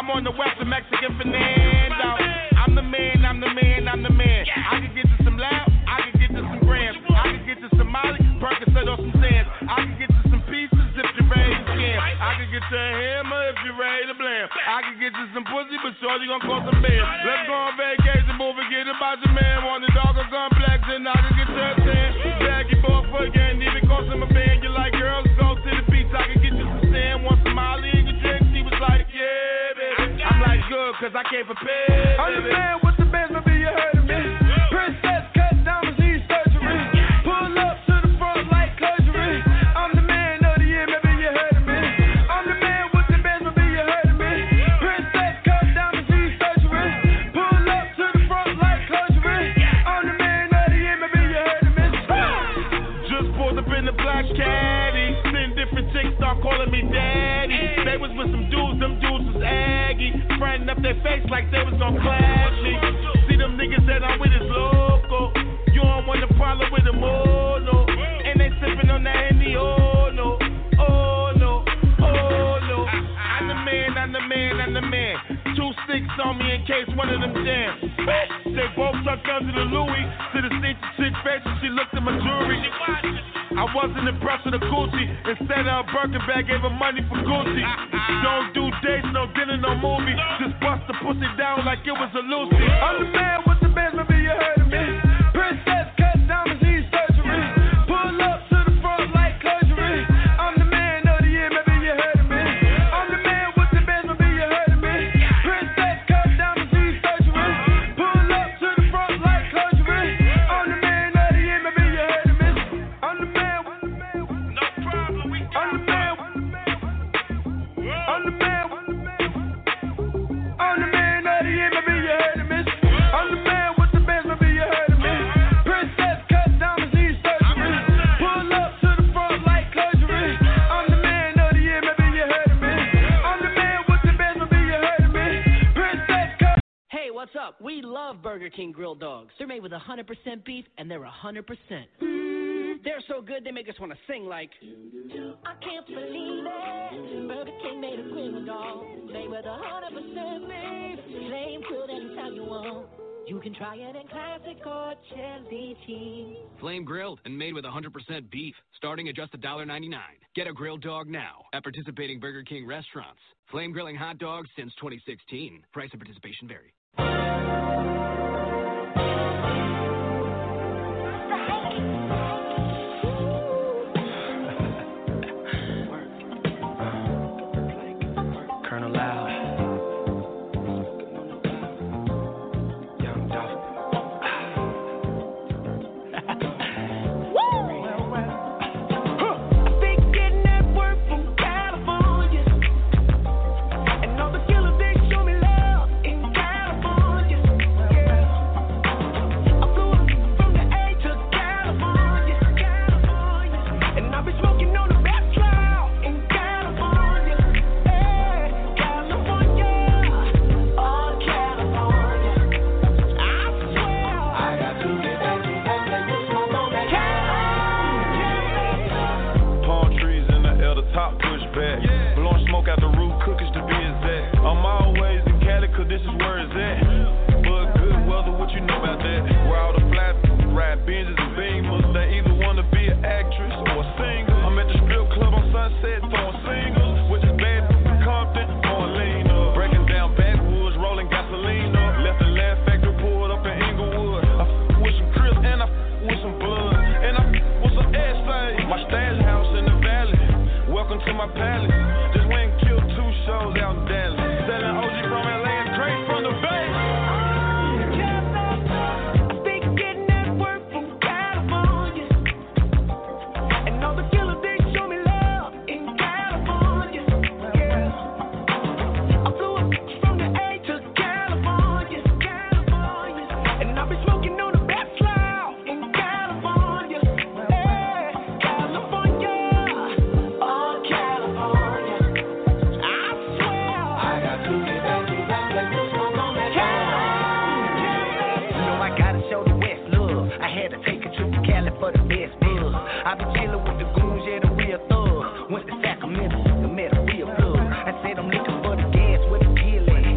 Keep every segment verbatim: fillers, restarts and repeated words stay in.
I'm on the west of Mexican Fernando. I'm the man, I'm the man, I'm the man. I can get you some loud, I can get you some grams. I can get you some Molly, Percocet or some sands. I can get you some pieces if you're ready to scam. I can get you a hammer if you're ready to blam. I can get you some pussy, but shorty gon' call some man. Let's go on vacation, move and get about your man. Want the dog or complex, and I can get you a tan. Baggy boy for again, even cost him a band. You like girls, go to the beach, I can get you some sand. Want some Molly in your drink? She was like, yeah, baby. I'm like, good, cause I came prepared. I'm the man with the bands, maybe you heard of me. Princess cut diamonds, he's surgery. Pull up to the front like clergery. I'm the man of the year, maybe you heard of me. I'm the man with the bands, maybe you heard of me. Princess cut diamonds, he's surgery. Pull up to the front like clergery. I'm the man of the year, maybe you heard of me. Just pulled up in the black caddy. Ten different chicks start calling me daddy. They was with some dudes, them dudes was aggy. Frontin' up their face like they was gon' clash me. See them niggas that I'm with is local. You don't want a problem with them, oh no. And they sippin' on that Henny, oh no. Oh no, oh no. I'm the man, I'm the man, I'm the man. Two sticks on me in case one of them jams. They both sucked under the Louis. To the seat, the chick face and she looked at my jewelry. I wasn't impressed with the Gucci. Instead of a Birkin bag, gave her money for Gucci. Don't do dates, no dinner, no movie. Just bust the pussy down like it was a Lucy. I'm the man with the bands, maybe you heard of me. Princess cut diamonds, he's surgery. Pull up to the front like clergery. I'm the man of the year, maybe you heard of me. I'm the man with the bands, maybe you heard of me. Princess cut diamonds, he's surgery. Pull up to the front like clergery. I'm the man of the year, maybe you heard of me. I'm the man. No problem, we got I'm the man. I'm the man. I'm the man of the year, maybe you heard of me. I'm the man with the bands, maybe you heard of me. Princess cut diamonds, he's surgery. Pull up to the front like clergery. I'm the man of the year, maybe you heard of me. I'm the man with the bands, maybe you heard of me. Princess cut. Hey, what's up? We love Burger King grilled dogs. They're made with one hundred percent beef, and they're one hundred percent. They're so good, they make us want to sing like... I can't believe it. Burger King made a grilled dog. Made with one hundred percent beef. Flame grilled anytime you want. You can try it in classic or chili cheese. Flame grilled and made with one hundred percent beef, starting at just one dollar ninety-nine. Get a grilled dog now at participating Burger King restaurants. Flame grilling hot dogs since twenty sixteen. Price and participation vary. Colonel Loud. Young Dolphin. This is where it's at. But good weather, what you know about that? Where all the flat ride Benzes and Beamers. They either want to be an actress or a singer. I'm at the strip club on Sunset throwing singles, which is bad Compton, going lean up. Breaking down backwoods, rolling gasoline up. Left the Laugh Factory pulled up in Inglewood. I f with some Crips and I f with some blood. And I f with some essays. My stash house in the valley. Welcome to my palace. Just went and killed two shows out in Dallas. Selling O G from L A. From the bay. I be chillin' with the goons, yeah, the real thug. Went to Sacramento, I met a real plug. I said I'm looking for the gas with the deal at.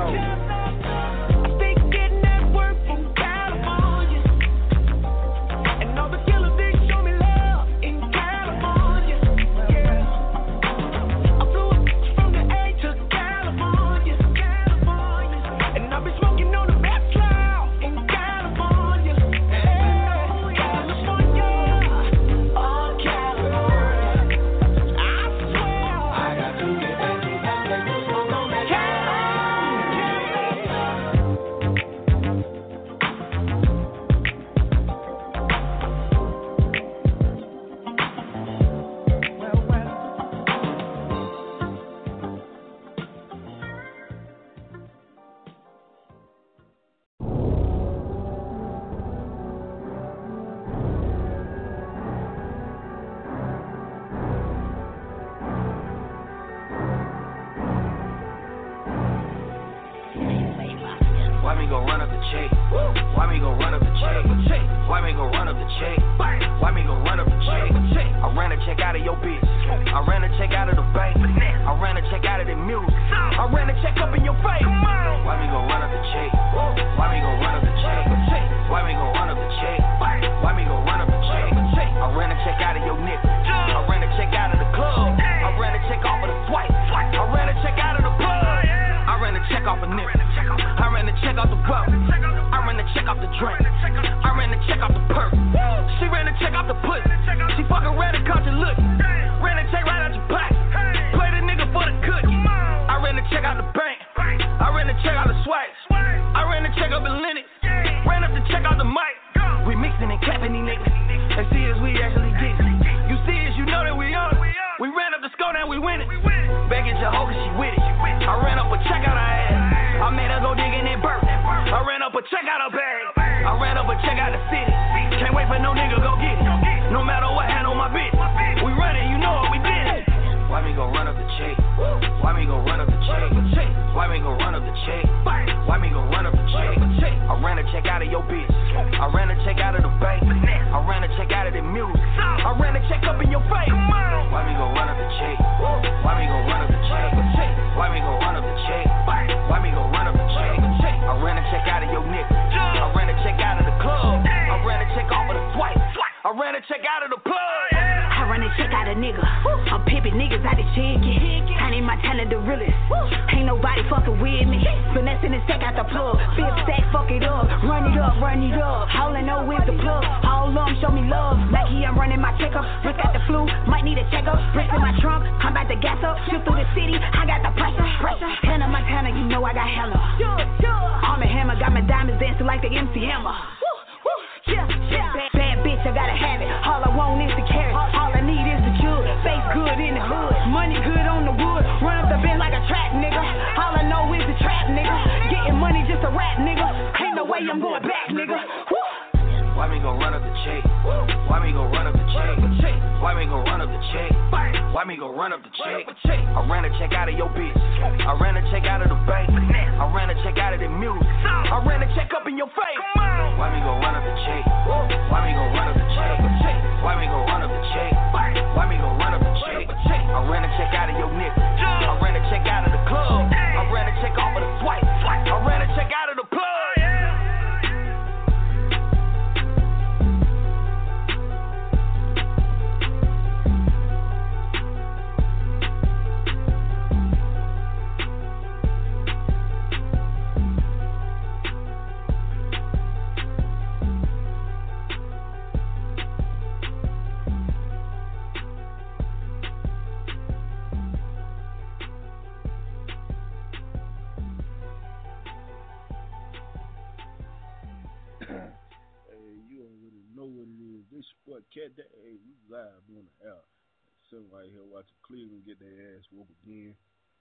Cat Day, hey, we live on the air. Sitting right here watching Cleveland get their ass whooped again.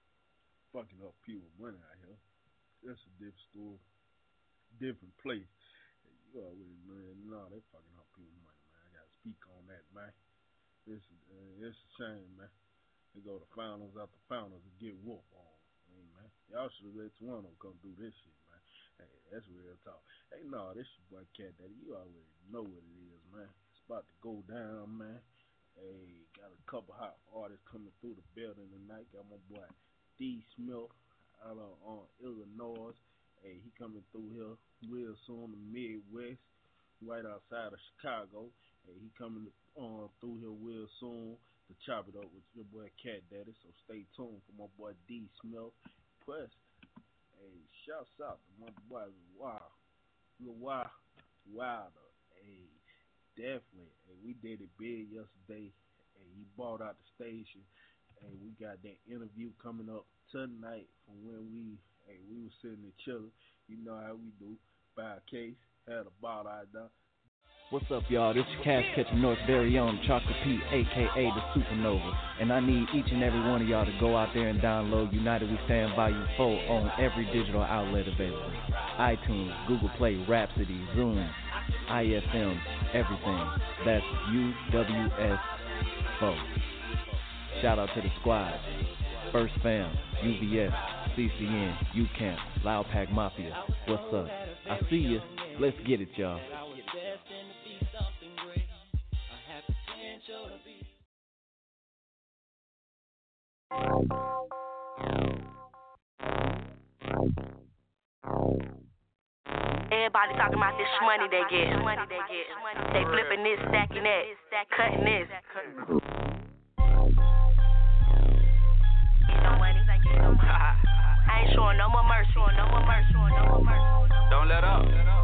Fucking up people's money out here. That's a different story. Different place. Hey, you already man, no, they fucking up people's money, man. I gotta speak on that, man. It's, uh, it's a shame, man. They go to finals after finals and get whooped on. Hey, man. Y'all should have let Toronto come do this shit, man. Hey, that's real talk. Hey, no, this your boy Cat Daddy. You already know what it is, man. About to go down, man. Hey, got a couple hot artists coming through the building tonight. Got my boy D Smith. out of uh, Illinois. Hey, he coming through here real soon, the Midwest, right outside of Chicago. Hey, he coming uh, through here real soon to chop it up with your boy Cat Daddy. So stay tuned for my boy D Smith. Plus, hey, shouts out to my boy Wow, Wow, Wilder. Hey, definitely. Hey, we did it big yesterday. Hey, he bought out the station. Hey, we got that interview coming up tonight from when we, hey, we was sitting and chilling. You know how we do. Buy a case, had a bottle out there. What's up, y'all? This is Cash Catching North's very own Chocolate P, a k a the Supernova. And I need each and every one of y'all to go out there and download United We Stand Volume four on every digital outlet available. iTunes, Google Play, Rhapsody, Zoom, I F M, everything. That's U W S four. Shout out to the squad. First Fam, U B S, C C N, U-Camp, Loud Pack Mafia. What's up? I see you. Let's get it, y'all. Everybody talking about this money they get. They flipping this, stacking that, cutting this. I ain't showing no more mercy, no more mercy, no more mercy. Don't let up.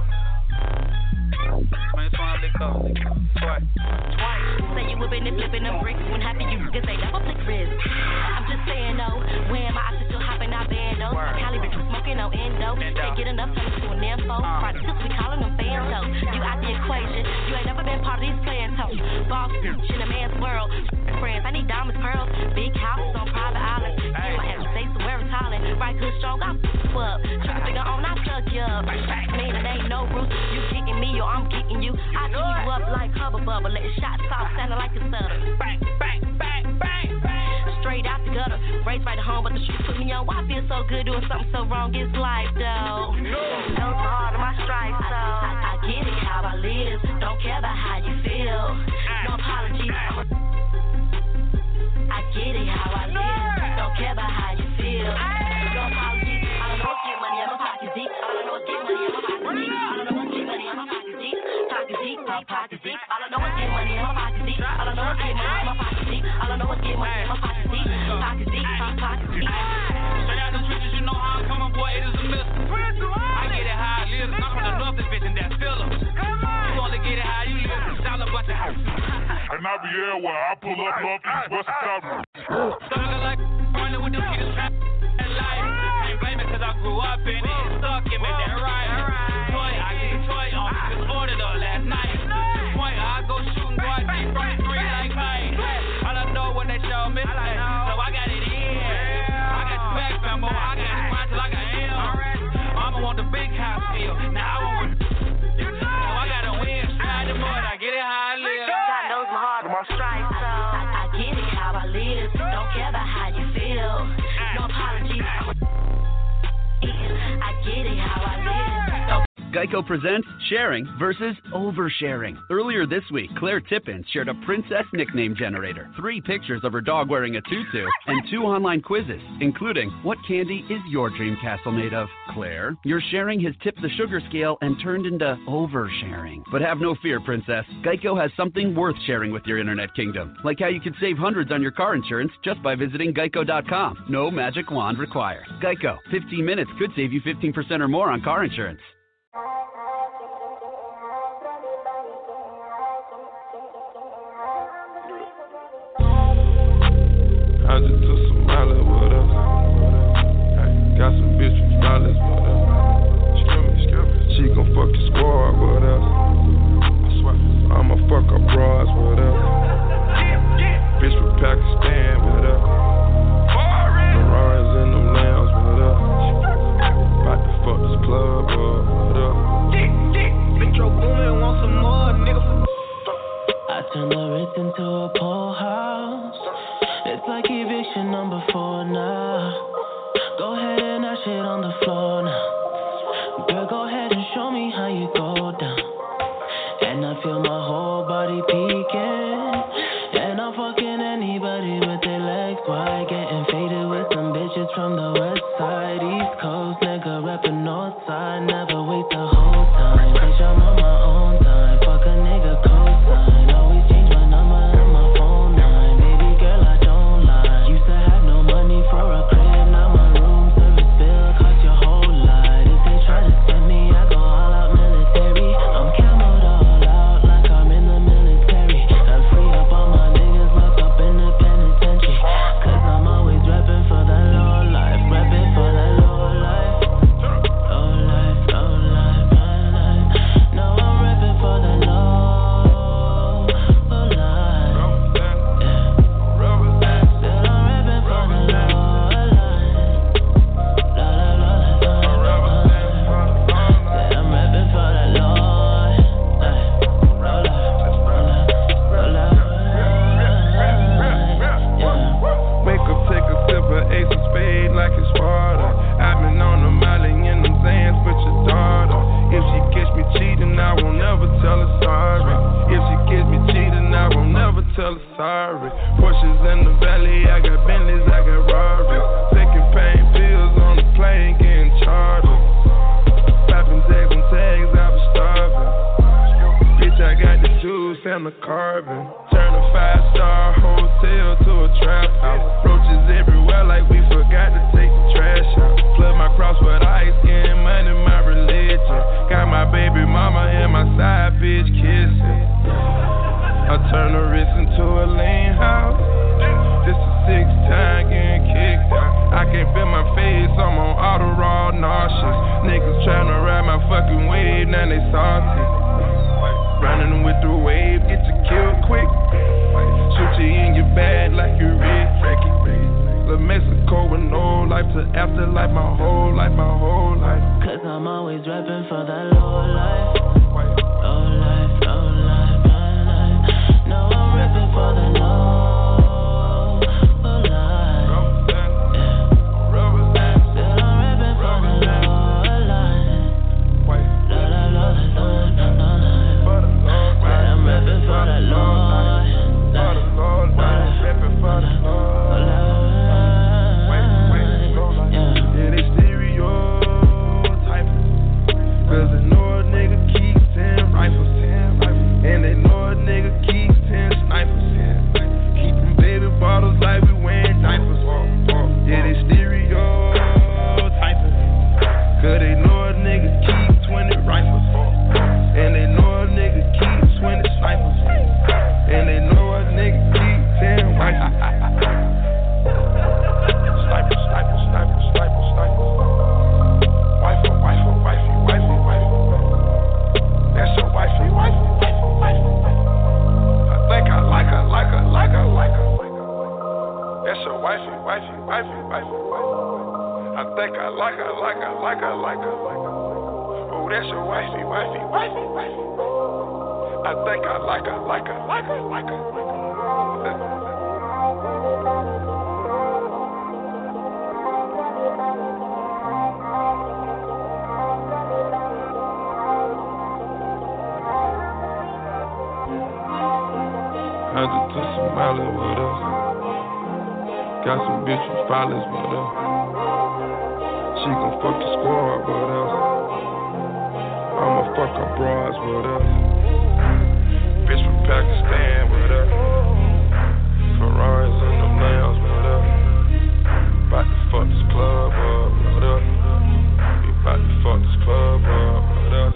Man, trying to lick up. Twice. Twice. Say you whipping and flipping them bricks. When happy you cause they never flick wrist. I'm just saying no. When my eyes are still hopping out bandos. Cali bitch smoking on endo. Can't get enough time to an info. Friday tips we calling them fans though. You out the equation. You ain't never been part of these plans though. Boss bitch in a man's world. Friends, I need diamonds, pearls. Big houses on private islands. You might have to say somewhere in Thailand. Right good strong, I'll f up. Trigger finger on, I'll plug you up. Man, it ain't no roots. You kicking me or I'm kicking you. I keep you up like Hubba Bubba. Let shots off, sounding like a stutter. Bang, bang, bang, bang, bang. Straight out the gutter. Raised right at home, but the streets put me on. Why I feel so good doing something so wrong? It's life, though. No hard on my stripes, so I, I get it how I live. Don't care about how you feel. No apologies. I get it how I live. Don't care about how you feel. No apologies. I don't know what's get money in my pocket deep. I don't know what's get money in my pocket deep. I don't know what's get money in my pocket deep. Pocket deep, pocket deep. I don't know what's get money in my pocket deep. I don't know what's get money in my pocket deep. I don't know what's get money in my pocket deep. Pocket deep, pocket deep. Straight out the trenches, you know how I'm coming, boy. It is a missile. I get it how I live. I'm from the north, this bitch, and that's filler. You only get it how you live. It's all a bunch of houses. And I be everywhere. I pull up north east, west, and south. Thuggin' like running with them kids, trap that life. Can't blame it 'cause I grew up in it. Stuck in me, that right. Toy, I get a toy on. Just ordered up last night. Point, I go shooting, go out deep from the three like mine. I don't know what they show me. So I got it in. I got the back, famo. I got it fine till I got him. Mama want the big house deal. Now I want now I gotta win. Straight the mud. I get it how I live. God knows my heart, my stripes, so I, I get it how I live. Don't care about how you feel. No apologies. I get it how I live. Don't Geico presents sharing versus oversharing. Earlier this week, Claire Tippins shared a princess nickname generator, three pictures of her dog wearing a tutu, and two online quizzes, including, what candy is your dream castle made of? Claire, your sharing has tipped the sugar scale and turned into oversharing. But have no fear, princess. Geico has something worth sharing with your internet kingdom, like how you could save hundreds on your car insurance just by visiting geico dot com. No magic wand required. Geico, fifteen minutes could save you fifteen percent or more on car insurance. I just took some mileage with us. Ay, got some bitch from dollars with us. She gon' fuck your squad with us. I'ma fuck her bras with us. Bitch from Pakistan with us. Ferraris in them lambs with us. About to fuck this club up with us. Metro Boomin, want some more, nigga. I turn the Ritz into a pool house. It's like eviction number four now. Go ahead and dash it on the floor now. Girl, go ahead and show me how you go down. And I feel my whole body peeking. And I'm fucking anybody with their legs wide. Getting faded with some bitches from the west side. tell her sorry. Porsches in the valley, I got Bentleys, I got Rarries. Taking pain pills on the plane, getting chartered. Popping tags on tags, I was starving. Bitch, I got the juice and the carbon. Turn a five-star hotel to a trap house. Roaches everywhere like we forgot to take the trash out. Flood my cross with ice, getting money, my religion. Got my baby mama and my side bitch kissing. I turn the wrist into a lean house. This is six time getting kicked out. I can't feel my face, I'm on auto raw nauseous. Niggas tryna ride my fucking wave, now they salty. Running with the wave, get you killed quick. Shoot you in your bag like you rich. La Mexico with no life to afterlife, my whole life, my whole life. Cause I'm always rapping for that low life. Low life, low life, low life. No, I'm rapping for the low. Got some bitch with violence, but uh, she gon' fuck the squad, but uh, I'ma fuck her bras, but uh, bitch from Pakistan, but uh, Ferraris and them nails, but uh, bout to fuck this club up, but uh, we bout to fuck this club up, but uh.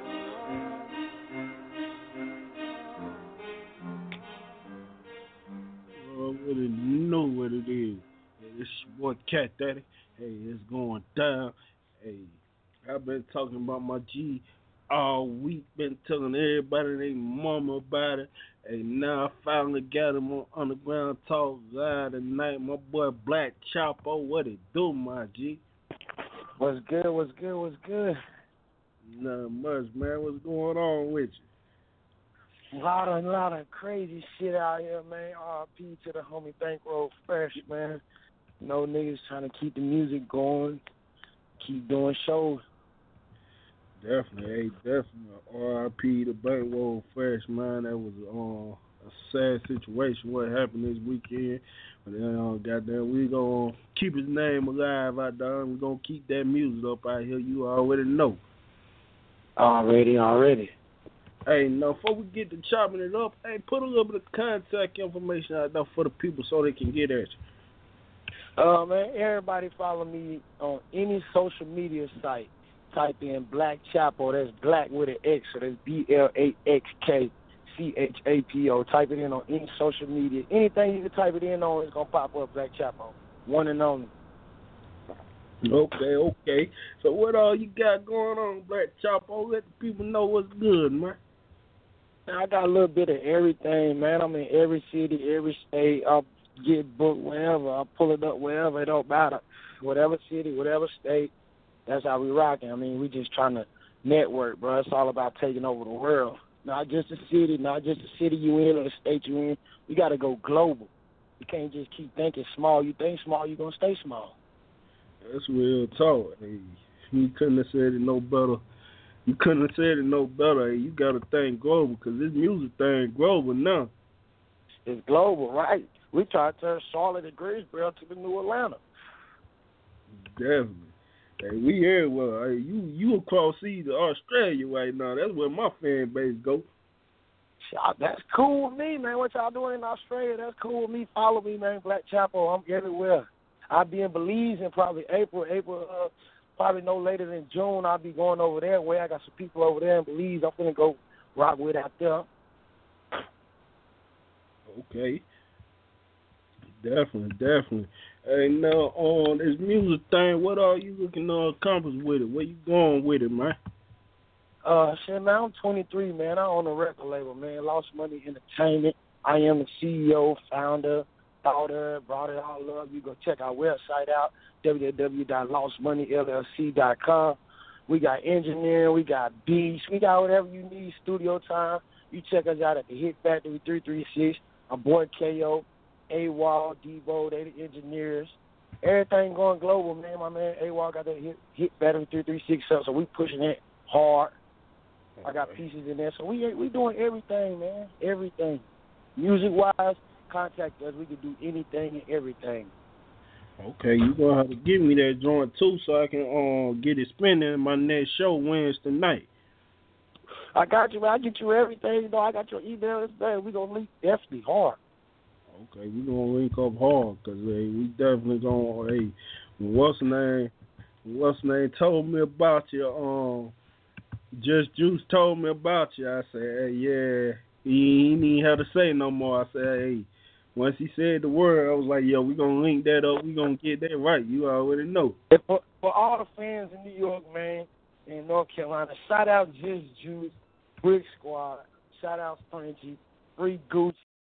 Already know what it is. Hey, it's your boy Cat Daddy. Hey, it's going down. Hey, I've been talking about my G all week. Been telling everybody and their mama about it. Hey, now I finally got him on Underground Talk live tonight. My boy Black Chapo, what it do, my G? What's good? What's good? What's good? Nothing much, man. What's going on with you? A lot of, lot of crazy shit out here, man. R P to the homie Bankroll Fresh, man. You know, niggas trying to keep the music going, keep doing shows. Definitely, hey, definitely. R P to Bankroll Fresh, man. That was uh, a sad situation. What happened this weekend? But then, uh, goddamn, we gonna keep his name alive out there. We gonna keep that music up out here. You already know. Already, already. Hey, now, before we get to chopping it up, hey, put a little bit of contact information out there for the people so they can get at you. Uh, man, everybody follow me on any social media site. Type in Black Chapo. That's Black with an X, so that's B L A X K C H A P O. Type it in on any social media. Anything you can type it in on, it's going to pop up Black Chapo. One and only. Okay, okay. So what all you got going on, Black Chapo? Let the people know what's good, man. I got a little bit of everything, man. I'm in every city, every state. I'll get booked wherever. I'll pull it up wherever. It don't matter. Whatever city, whatever state, that's how we rocking. I mean, we just trying to network, bro. It's all about taking over the world. Not just the city, not just the city you in or the state you in. We got to go global. You can't just keep thinking small. You think small, you're going to stay small. That's real talk. Hey, you couldn't have said it no better. You couldn't have said it no better. Hey, you got to think global because this music thing global now. It's global, right? We try to turn Charlotte and Greensboro to the new Atlanta. Definitely. Hey, we here. Well, hey, you you across sea to Australia right now. That's where my fan base go. That's cool with me, man. What y'all doing in Australia? That's cool with me. Follow me, man. Black Chapel. I'm everywhere. I'll be in Belize in probably April. April, uh, probably no later than June. I'll be going over there. Where I got some people over there in Belize. I'm gonna go rock with out there. Okay. Definitely, definitely. Hey, now on this music thing, what are you looking to accomplish with it? Where you going with it, man? Uh, shit, man, I'm twenty-three, man. I own a record label, man. Lost Money Entertainment. I am the C E O, founder, daughter, brought it all up. You go check our website out, w w w dot lost money l l c dot com. We got engineering, we got beats, we got whatever you need, studio time. You check us out at the Hit Factory three three six. Our boy K O, AWOL, Devo, they the engineers. Everything going global, man. My man AWOL got that Hit, hit Factory three three six up, so we pushing it hard. I got pieces in there, so we we doing everything, man, everything. Music-wise, contact us. We can do anything and everything. Okay, you gonna have to give me that joint too, so I can um get it spinning in my next show Wednesday night. I got you, man. I get you everything. You know, I got your email and stuff. We gonna link definitely hard. Okay, we gonna link up hard, cause hey, we definitely gonna hey, what's the name? What's the name told me about you? Um. Just Juice told me about you. I said, hey, yeah, he ain't even have to say no more. I said, hey, once he said the word, I was like, yo, we going to link that up. we going to get that right. You already know. For, for all the fans in New York, man, in North Carolina, shout out Just Juice, Brick Squad, shout out Frenchie, Free Gucci.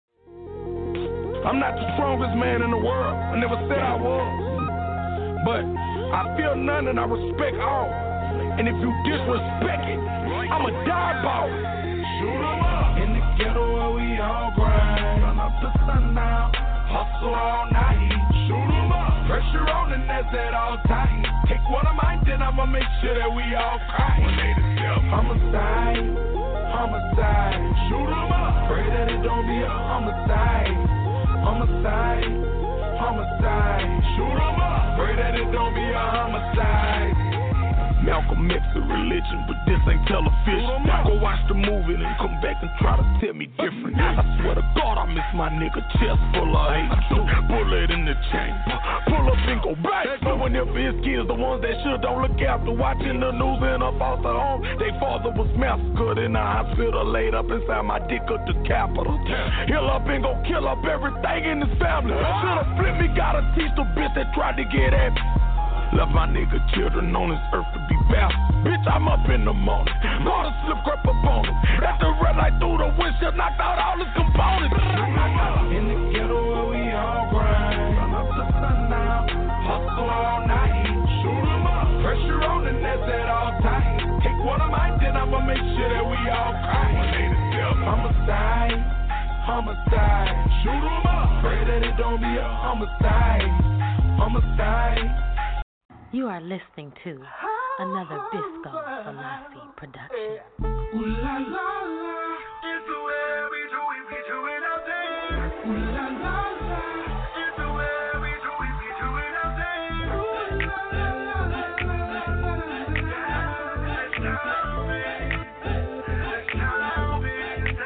I'm not the strongest man in the world. I never said I was. But I feel none and I respect all. And if you disrespect it, I'ma die about it. Shoot 'em up. In the ghetto where we all grind. Sun up to sundown, hustle all night. Shoot 'em up. Pressure on the nest at all times. Take one of mine, then I'ma make sure that we all cry. Homicide, homicide. Shoot 'em up. Pray that it don't be a homicide. Homicide, homicide. Shoot 'em up. Pray that it don't be a homicide. Malcolm X a religion, but this ain't television. Go watch the movie and come back and try to tell me different. I swear to God, I miss my nigga chest full of hate. Bullet in the chamber, pull up and go back. Knowing if his kids, the ones that should don't look after, watching the news in a foster home. They father was massacred in the hospital, laid up inside my dick at the Capitol. Heal up and go kill up everything in his family. Should've flipped me, gotta teach the bitch that tried to get at me. Left my nigga children on this earth to be bastards. Bitch, I'm up in the morning. Caught a slip grip up on him. At the red light through the windshield, knocked out all his components. In the ghetto where we all grind. Sun up to sundown, hustle all night. Shoot 'em up. Pressure on the nest at all times. Take one of mine, then I'ma make sure that we all cry. Homicide, homicide. Shoot 'em up. Pray that it don't be a homicide. Homicide. You are listening to another Bisco Selassie production. Ooh la la la, it's the way we do it, we do it out there. Ooh la la la, it's the way we do it, we do it out there. Ooh la la la la la la la la. Let's go, baby. Let's go, baby.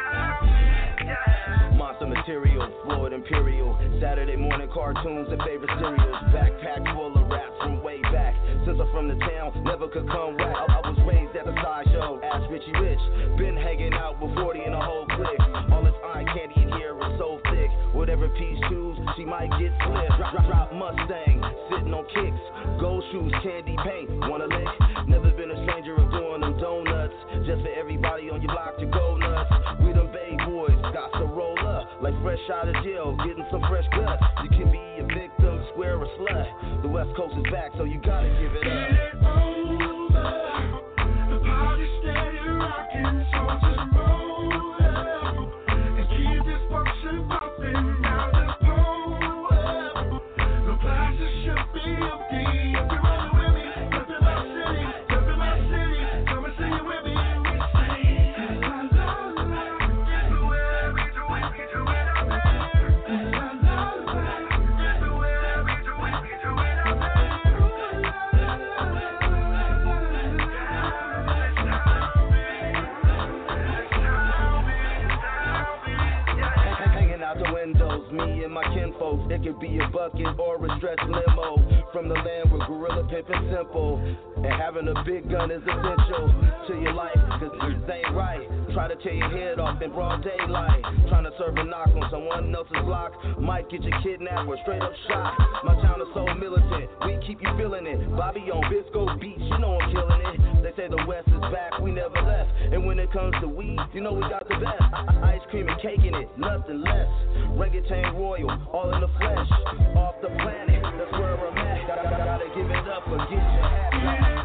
Yeah. Monster material, Floyd Imperial. Saturday morning cartoons and favorite cereals. Backpack full of rap from way back. Since I'm from the town, never could come back. I, I was raised at the sideshow, ask Richie Rich. Been hanging out with forty and a whole clique. All this eye candy in here is so thick. Whatever piece choose, she might get slipped. Drop, drop, drop Mustang, sitting on kicks. Gold shoes, candy paint, wanna lick? Never been a stranger of doing them donuts. Just for everybody on your block to go nuts. We them Bay boys, got to roll up. Like fresh out of jail, getting some fresh guts. You can be a victim, square or slut. The West Coast is back, so you gotta give it up. Get it over. The party's steady rocking, so just roll up. And keep this function popping out the pole up. The plaza should be empty. If you're running with me, jump in my city, jump in my city. Come and sing it with me and we say, la la la. It's the way we do it, we do it out there. limos. Me and my kinfolks, it could be a bucket or a stretch limo. From the land where gorilla pimpin' simple, and having a big gun is essential to your life, cause this ain't right. Try to tear your head off in broad daylight. Trying to serve a knock on someone else's block might get you kidnapped or straight up shot. My town is so militant, we keep you feeling it. Bobby on Bisco Beach, you know I'm killing it. They say the West is back, we never left. And when it comes to weed, you know we got the best. Ice cream and cake in it, nothing less. Reggaeton royal, all in the flesh. Off the planet, that's where I'm at. Gotta, gotta, gotta give it up or get your ass back.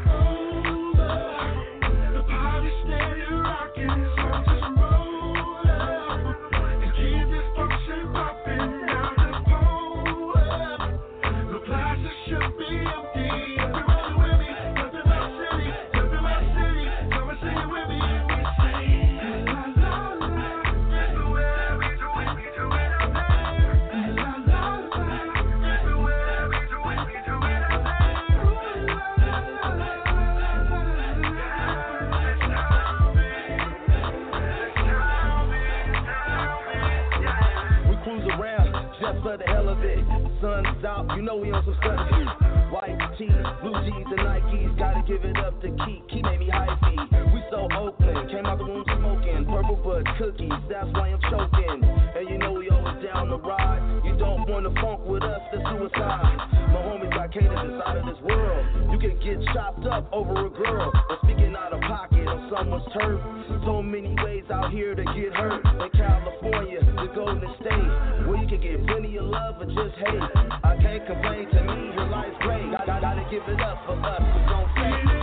The party steady rocking, so just roll up and keep this function popping. Now just pull up. The plaza should be empty. If you're ready with me, jump in my city, jump in my city, come and sing it with me. We say la la la, everywhere we do it, we do it out there. La la la, everywhere we do it, we do it out there. La la la la. We cruise around just for the hell of it. Sun's out, you know we on some stuff. White tees, blue jeans, and Nikes. Gotta give it up to Keith. He made me high feet. We so Oakland, came out the room smoking. Purple bud cookies, that's why I'm choking. And you know we always down the ride. You don't wanna funk with us, that's suicide. My homies got catered inside of this world. You can get chopped up over a girl, or speaking out of pocket on someone's turf. So many ways out here to get hurt. In California, the Golden State, where you can get plenty of love or just hate. I can't complain, to me your life's great. I gotta give it up for us, so don't say it.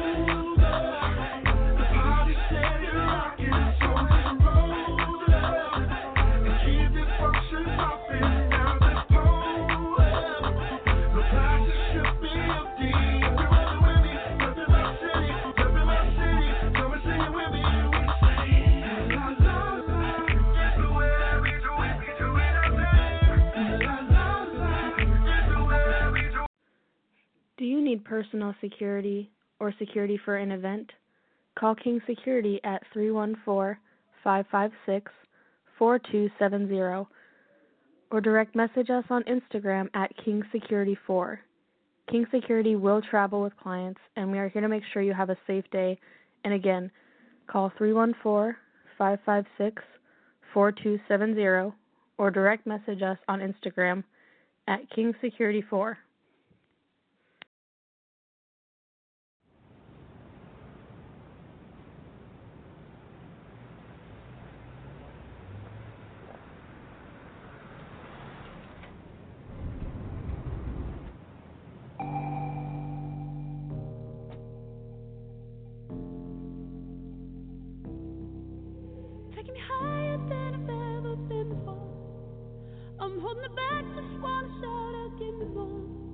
The party steady rocking, so just roll up and keep this function popping. Now just pull up. The plaza should be empty. If you're ready with me, jump in my city, jump in my city, come and sing it with me. We say la la la, everywhere we do it, we do it out there. La la la, everywhere we do it. Do you need personal security or security for an event? Call King Security at three one four, five five six, four two seven zero or direct message us on Instagram at King Security four. King Security will travel with clients, and we are here to make sure you have a safe day. And again, call three one four, five five six, four two seven zero or direct message us on Instagram at King Security four. Taking me higher than I've ever been before. I'm holding it back, just wanna shout out, give me more.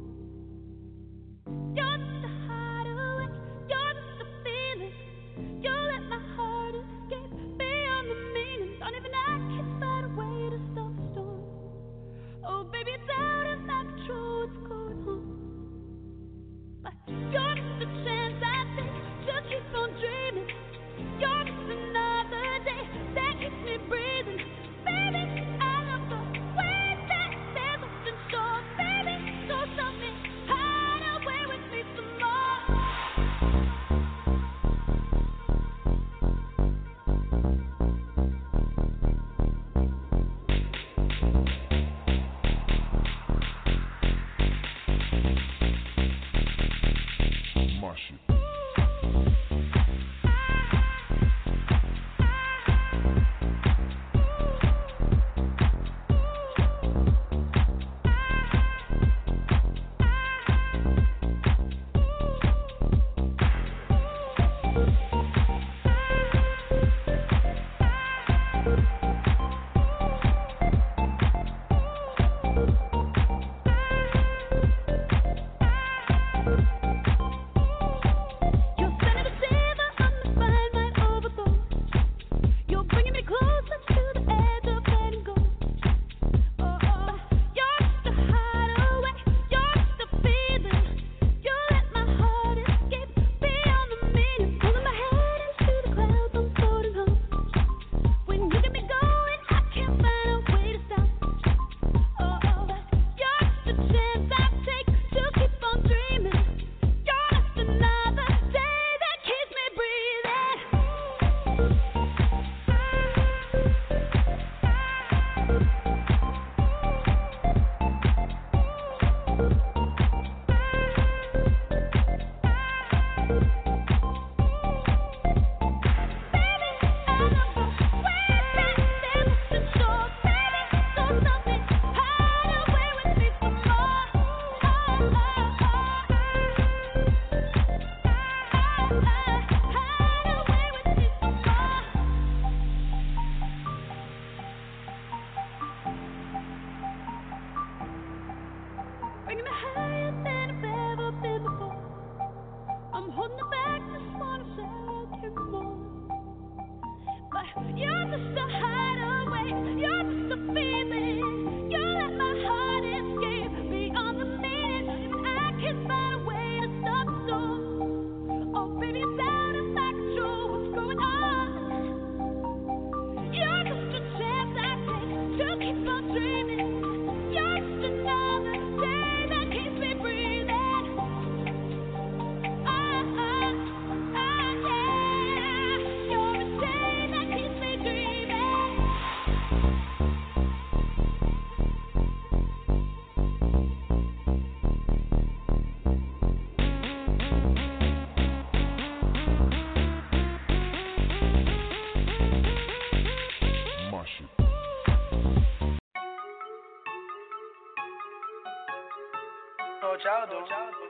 y'all do.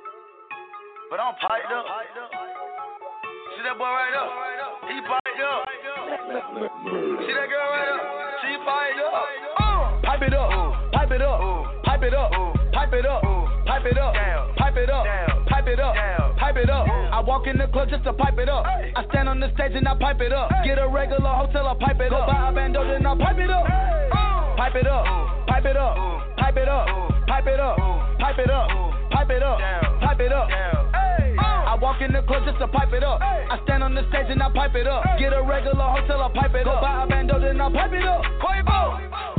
But I'm piped up. See that boy right up? He piped up. See that girl right up? She piped up. Uh. Pipe it up, pipe it up, pipe it up, pipe it up, pipe it up, pipe it up, pipe it up, pipe it up. I walk in the club just to pipe it up. I stand on the stage and I pipe it up. Get a regular hotel, I pipe it up. Go buy a bando, then I pipe it up. Pipe it up, pipe it up, pipe it up, pipe it up, pipe it up, pipe it up, pipe it up. I walk in the club just to pipe it up. I stand on the stage and I pipe it up. Get a regular hotel, I pipe it up. Go buy a bando, then I pipe it up. Quavo.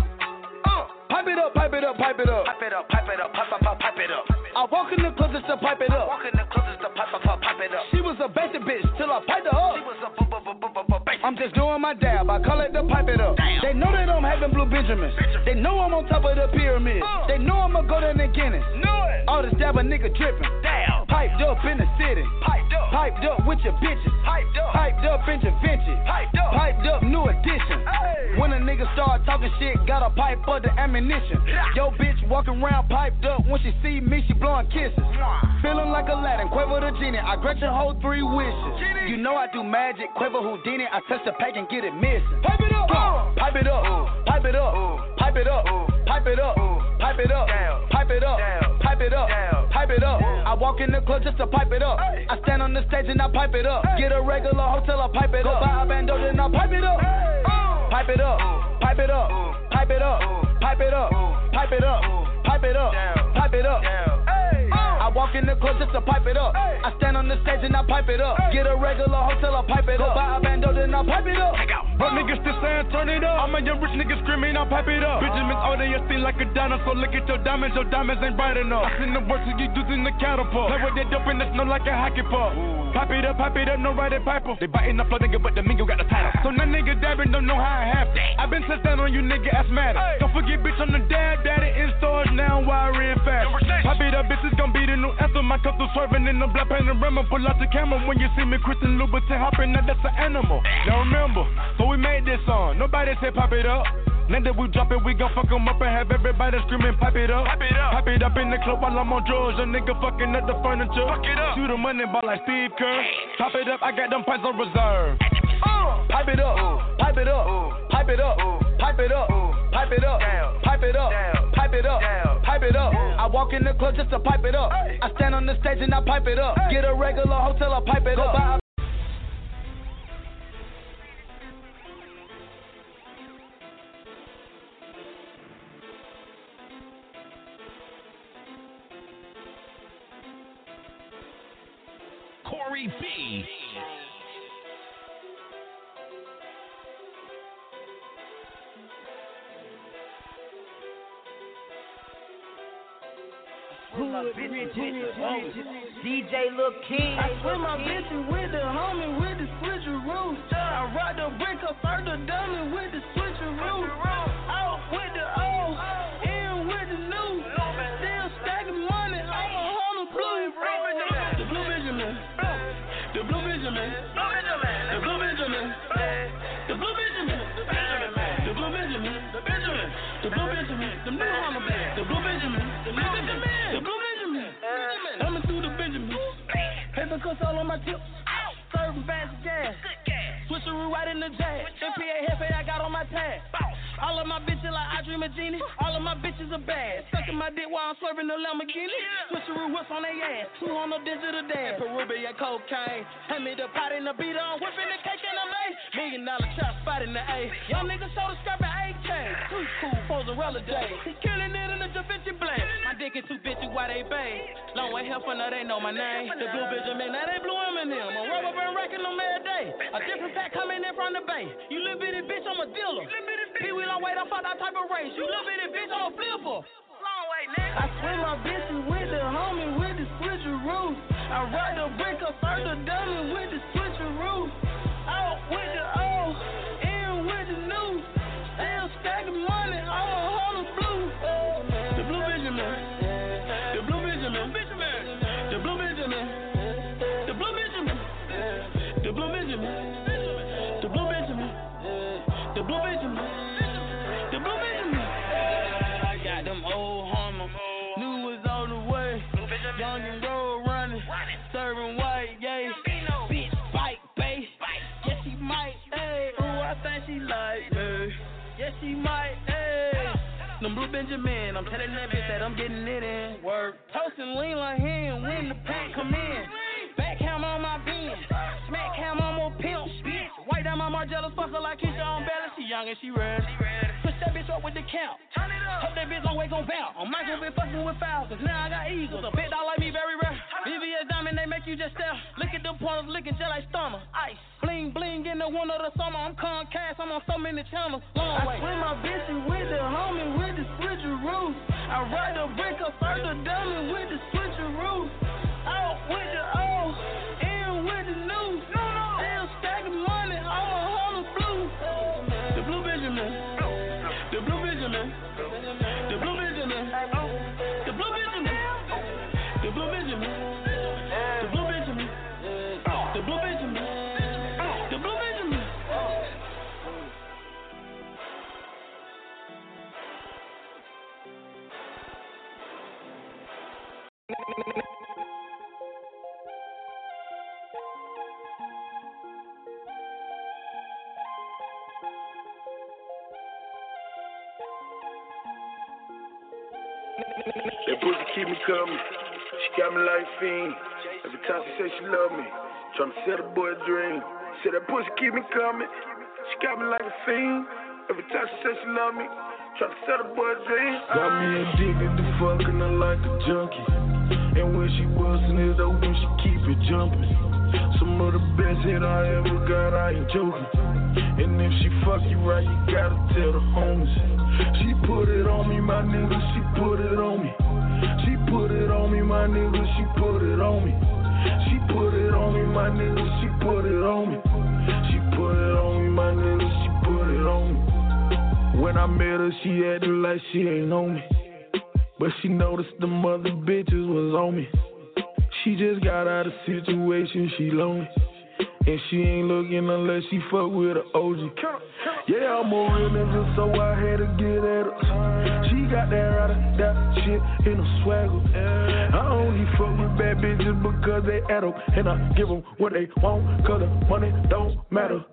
Pipe it up, pipe it up, pipe it up. Pipe it up, pipe it up, pipe, pipe, pipe, pipe it up. I walk in the club just to pipe it up. Walk in the club just to pipe, pipe, pipe, pipe it up. She was a basic bitch till I piped her up. She was a b b b b b basic. I'm just doing my dab, I call it the pipe it up. Damn. They know that I'm having blue Benjamins. Benjamin. They know I'm on top of the pyramid. Uh. They know I'ma go down in Guinness. Know it. All this dab a nigga dripping. Damn. Piped up in the city. Piped up. Piped up with your bitches. Piped up. Piped up in your vintage. Piped up. Piped up new edition. Hey. When a nigga start talking shit, gotta pipe up the ammunition. Yo bitch walking around piped up. When she see me, she blowing kisses. Feeling like Aladdin, Quavo the genie. I grant your whole three wishes. Genie. You know I do magic, Quavo Houdini. I touch the pack and get it missing. Pipe it up, uh. pipe it up, uh. pipe it up, uh. pipe it up, uh. pipe it up, uh. pipe it up, Down. pipe it up, Down. pipe it up, Down. pipe it up. Down. I walk in the club just to pipe it up. Hey. I stand on the stage and I pipe it up. Hey. Get a regular hotel, I pipe it Go up. Go buy a bando, then I pipe it up. Hey. Uh. Pipe it up, uh. pipe it up, uh. pipe it up, uh. pipe it up, uh. pipe it up, uh. pipe it up, Down. pipe it up. Down. Hey. Uh. I walk in the club just to pipe it up. Hey. I stand on the stage and I pipe it up. Hey. Get a regular hotel, I pipe it Go up. Go buy a bando, then I pipe it up. But niggas still saying turn it up. I'm a young rich nigga screaming, I pipe it up. Benjamin's all day, you see like a dinosaur. Look at your diamonds, your diamonds ain't bright enough. I seen the works of you dudes in the catapult. Play with that dope and the snow like a hockey puck. Pipe it up, pipe it up, no riding piper. They biting the flow, nigga, but the mingo got the title. So now nigga dabbing, don't know how I have to. I been set down on you, nigga, asthmatic. Hey. Don't forget, bitch, I'm the dad, daddy in stores now, wiring fast. Pipe it up, bitch, it's gon' be the new anthem. I come through swerving in the black panorama. Pull out the camera when you see me, Christian Louboutin hopping, now that's an animal. Now remember, so we made this song. Nobody said pop it up. Now that we drop it, we gon' fuck 'em up and have everybody screaming, pipe it up. Pipe it up. Pipe it up in the club while I'm on drugs. A nigga fucking up the furniture. Fuck it up. Shoot the money ball like Steve Kerr. Pop it up, I got them pints on reserve. Uh. Pipe it up, uh. pipe it up, uh. pipe it up, uh. pipe it up, uh. pipe it up, Down. pipe it up, Down. pipe it up, Down. pipe it up. Down. I walk in the club just to pipe it up. Hey. I stand on the stage and I pipe it up. Hey. Get a regular hotel, I pipe it Go up. Buy Corey B. Hood, rich, rich, D J Lil King. I swear my bitches with the homie with the switcheroo. I ride the brick up, third the dummy with the switcheroo. Out with the old, in with the new. Still stacking money, I'm a hundred blue. The blue Benjamin, the blue Benjamin, the blue Benjamin, the blue Benjamin, the blue Benjamin, the Benjamin, the blue Benjamin, the new Honda bag, the blue Benjamin, the blue Benjamin. Coming through the Benjamin. Paper cuts all on my tips. Serving fast gas. Switcheroo right in the jag. M P A Hefe I got on my tag. All of my bitches like I dream of genie. All of my bitches are bad. Sucking my dick while I'm swerving the Lamborghini. Switcheroo whips on their ass. Two on the digital dad. Peruvian cocaine. Hand me the pot and the beat on. Whipping the cake in the bay. Million dollar trap spot in the A. Young niggas shoulder scrapping A K. Too cool for the day. He killing it in the Da Vinci blade. My dick is too bitchy, why they babe? Long way hell for now, they know my name. The blue Benjamin, now they blue Eminem. A rubber band racking them every day. A different pack coming in from the bay. You little bitty bitch, I'm a dealer. Pee Wee long way, I fought that type of race. You little bitty bitch, I'm a flipper. Long way, nigga. I swear my bitches with the homie with the switcheroo. I ride the brick up, third the dummy with the switcheroo. Out with the old, in with the new. Still stacking money, I'm a hundred blue. The blue Benjamin, the blue Benjamin, the blue Benjamin, the blue Benjamin, the blue Benjamin, the blue Benjamin, the blue Benjamin, the blue Benjamin. I got them old Hummer, new was on the way. might, ayy. Them Blue Benjamin, I'm telling that bitch that I'm getting it in. Word. Toasting lean like him when the pack come in. Backhand on my bin, smack ham on my pimp. White down my Margiela, fuck her like Keisha on balance. She young and she ready. Push that bitch up with the count. Hope that bitch on way gon' bounce. I'm Michael been fucking with fouls, cause now I got eagles. A big dog like me very rare. V V S diamond, they make you just stare. Look at the pointers, licking just like stomach. Ice, bling bling in the one of the summer. I'm Comcast, I'm on so many channels. Long way. I swim my bitches with the homie with the switcheroo. I ride the brick up first the dummy with the switcheroo. Out with the O, in with the new. Still stacking money, I'm a hundred blue. The Blue Benjamin, the Blue Benjamin, the Blue Benjamin, the Blue Benjamin, the Blue Benjamin, the Blue Benjamin, the Blue Benjamin, the Blue Benjamin. That pussy keep me coming. She got me like a fiend. Every time she say she love me, tryna set a boy a dream. Say that pussy keep me coming. She got me like a fiend. Every time she say she love me, tryna set a boy a dream. Got me addicted to fucking her like a junkie. And when she bustin' it open, she keep it jumping. Some of the best hit I ever got, I ain't joking. And if she fuck you right, you gotta tell the homies. She put it on me, my nigga, she put it on me. She put it on me, my nigga, she put it on me. She put it on me, my nigga, she put it on me. She put it on me, my nigga, she put it on me. When I met her, she acted like she ain't on me. But she noticed the mother bitches was on me. She just got out of situation, she lonely. And she ain't looking unless she fuck with an O G. Yeah, I'm a real nigga, so I had to get at her. She got that right of that shit in a swagger. I only fuck with bad bitches because they adult. And I give them what they want, cause the money don't matter.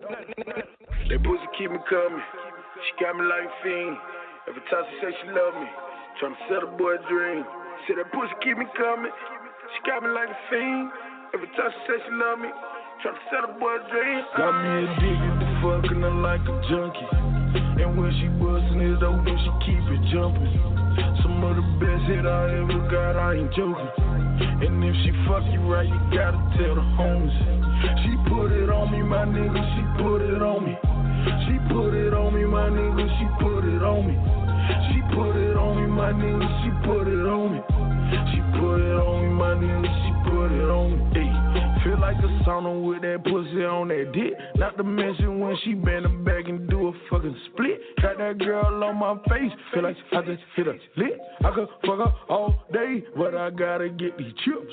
That pussy keep me coming. She got me like a fiend. Every time she say she love me, tryna set a boy a dream. Say that pussy keep me coming. She got me like a fiend. Every time she say she love me, tryna set a boy a dream. Got me addicted to fucking her like a junkie. And when she bustin' it open, she keep it jumping. Some of the best hit I ever got, I ain't joking. And if she fuck you right, you gotta tell the homies. She put it on me, my nigga, she put it on me. She put it on me, my nigga, she put it on me. She put it on me, my nigga, she put it on me. She put it on me, my nigga, she put it on me. Ay. Feel like a sauna with that pussy on that dick. Not to mention when she bend her back and do a fucking split. Got that girl on my face, feel like I just hit her lit. I could fuck her all day, but I gotta get these chips.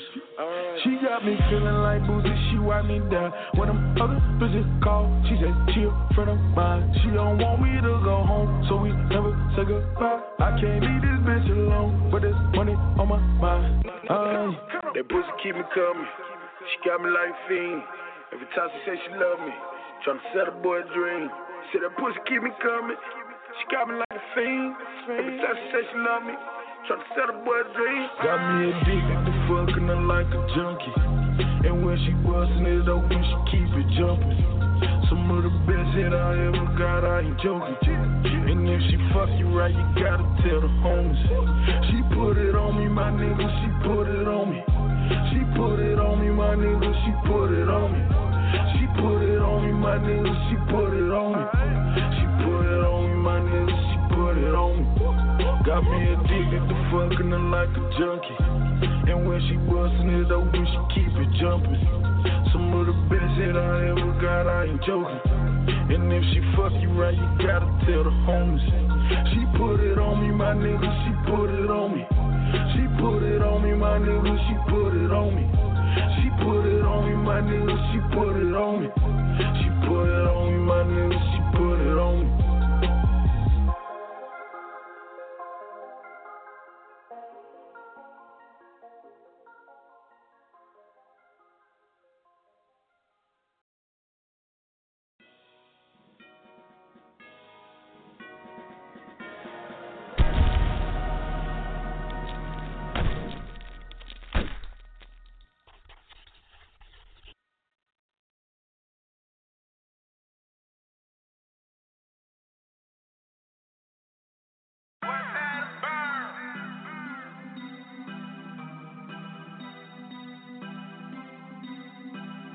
She got me feeling like Boosie, she wipe me down. When them other bitches call, she said she a friend of mine. She don't want me to go home, so we never say goodbye. I can't leave this bitch alone, but there's money on my mind. Uh, that pussy keep me coming. She got me like a fiend. Every time she say she love me, tryna set a boy a dream. Say that pussy keep me coming. She got me like a fiend. Every time she say she love me, tryna set a boy a dream. Got me addicted to fucking her like a junkie. And when she bustin' it open, she keep it jumping. Some of the best hit I ever got, I ain't joking. And if she fuck you right, you gotta tell the homies. She put it on me, my nigga, she put it on me. She put it on me, my nigga, she put it on me. She put it on me, my nigga, she put it on me. She put it on me, my nigga, she put it on me. Got me addicted to fucking her like a junkie. And when she bustin' it open, she keep it jumping. Some of the best hit I ever got, I ain't joking. And if she fuck you right, you gotta tell the homies. She put it on me, my nigga, she put it on me. She put it on me, my nigga, she put it on me. She put it on me, my nigga, she put it on me. She put it on me, my nigga, she put it on me.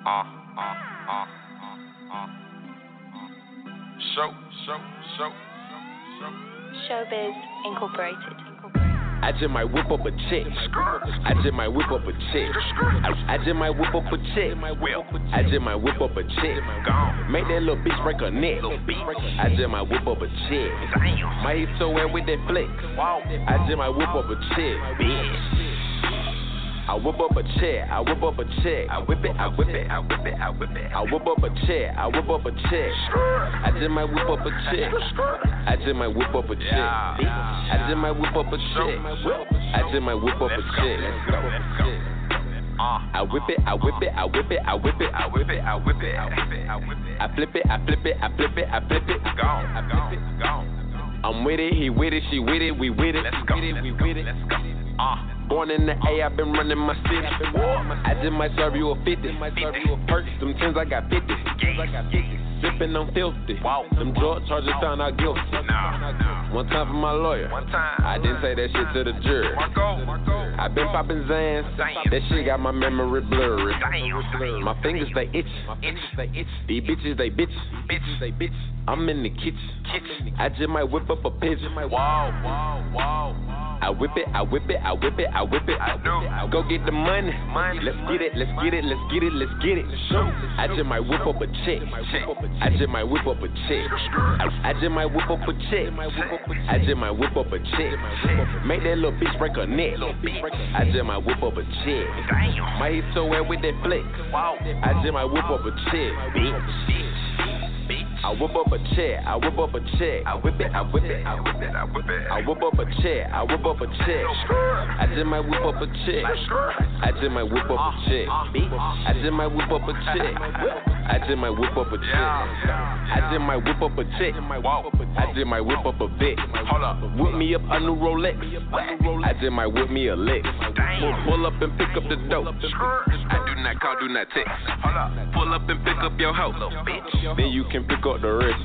Uh, uh, uh, uh. Show, show, show, show. Showbiz Incorporated. I just might whip up a chick. I just might whip up a chick. I, I just might whip up a chick. I just might whip up a chick. Make that little bitch break her neck. I just might whip up a chick. Might hit so wet with that flick. I just might whip up a chick. Bitch. I whip up a chair, I whip up a chick. I whip it, I whip it, I whip it, I whip it. I whip up a chair, I whip up a chick. I just might whip up a chick. I just might whip up a chick. I just might whip up a chick. I just might whip up a chick. Let's go. I whip it, I whip it, I whip it, I whip it, I whip it, I whip it, I whip it, I whip it. I flip it, I flip it, I flip it, I flip it. Gone, I flip it, gone. I'm with it, he with it, she with it, we with it. Let's go, we with it, let's go. Uh. Born in the A, I've been running my city. I just might serve you a fifty. Perks, them tens, I got fifty. Sippin' on filthy. Them drug charges found out guilty. One time for my lawyer. I didn't say that shit to the jury. I been poppin' Zans. That shit got my memory blurry. My fingers, they itch. These bitches, they bitch. I'm in the kitchen. I just might whip up a pigeon. Wow, wow, wow. I whip it, I whip it, I whip it, I whip it. I do. Go get the money. money. Let's get it, let's get it, let's get it, let's get it. I just might whip up a chick. I just might whip up a chick. I just might whip up a chick. I just might whip up a chick. Make that little bitch break her neck. I just might whip up a chick. Might hit so wet with that flick. I just might whip up a chick. Bitch. I whip up a chair, I whip up a chick. I whip it, I whip it, I whip it, I whip it. I whip up a chair, I whip up a chick. I just might whip up a chick. I just might whip up a chick. I just might whip up a chick. I just might whip up a chick. I just might whip up a chick. I just might whip up a Vic. Whip me up a new Rolex. I just might whip me a lick. Pull up and pick up the dope. I do not call, do not text. Pull up and pick up your hoe. Then you can pick up the rest.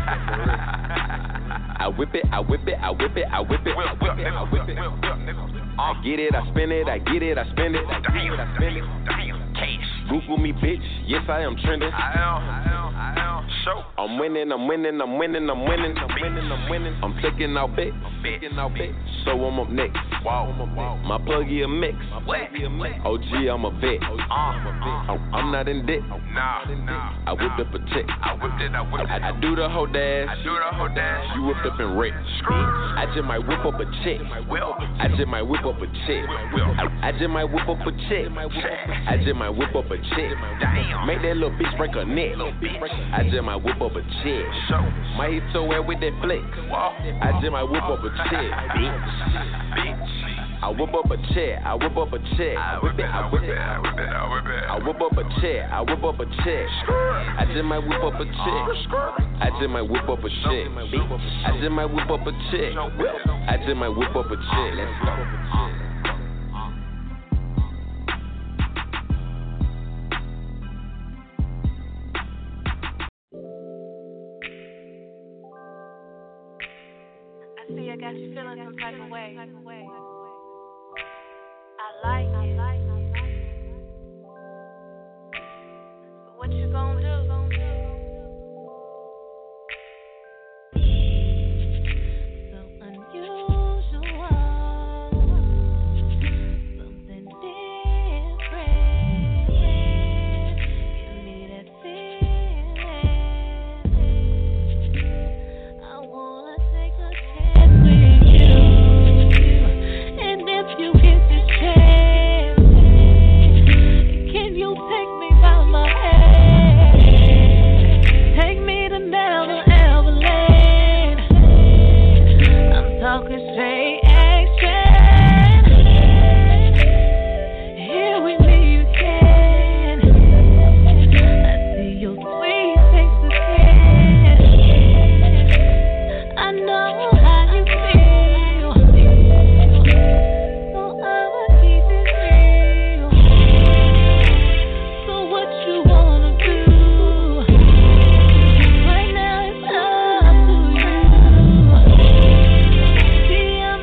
I whip it, I whip it, I whip it, I whip it, I whip it, I whip it. I get it, I spin it, I get it, I spend it, I get it, I spend it. Cash. Google me, bitch. Yes, I am trending. I am, I am, I am. Show. I'm winning, I'm winning, I'm winning, I'm winning, I'm winning, I'm winning. I'm taking out bets, taking out bets. So I'm up next. Wow, my pluggy a mix. O G, I'm a vet. I'm not in debt. Nah, nah. I whipped up a chick. I whipped it, I whipped it. I do the whole dash. I do the whole dash. You whipped up and wrecked. I just might whip up a chick. I just might whip up a chick. I just might whip up a chick. I just might whip up a chick. Make that little bitch break her neck. I just might whip up a chick. Might hit so wet with that flick. I just might whip up a chick. Bitch. I whip up a chair, I whip up a chick. I whip it, I whip it, I whip it, I whip it. I whip up a chair, I whip up a chick. I just might whip up a chick. I just might whip up a chick. I just might whip up a chick. I just might whip up a chick. Let's go. I see I got you feeling some type of way. I like it. But what you gonna do? See,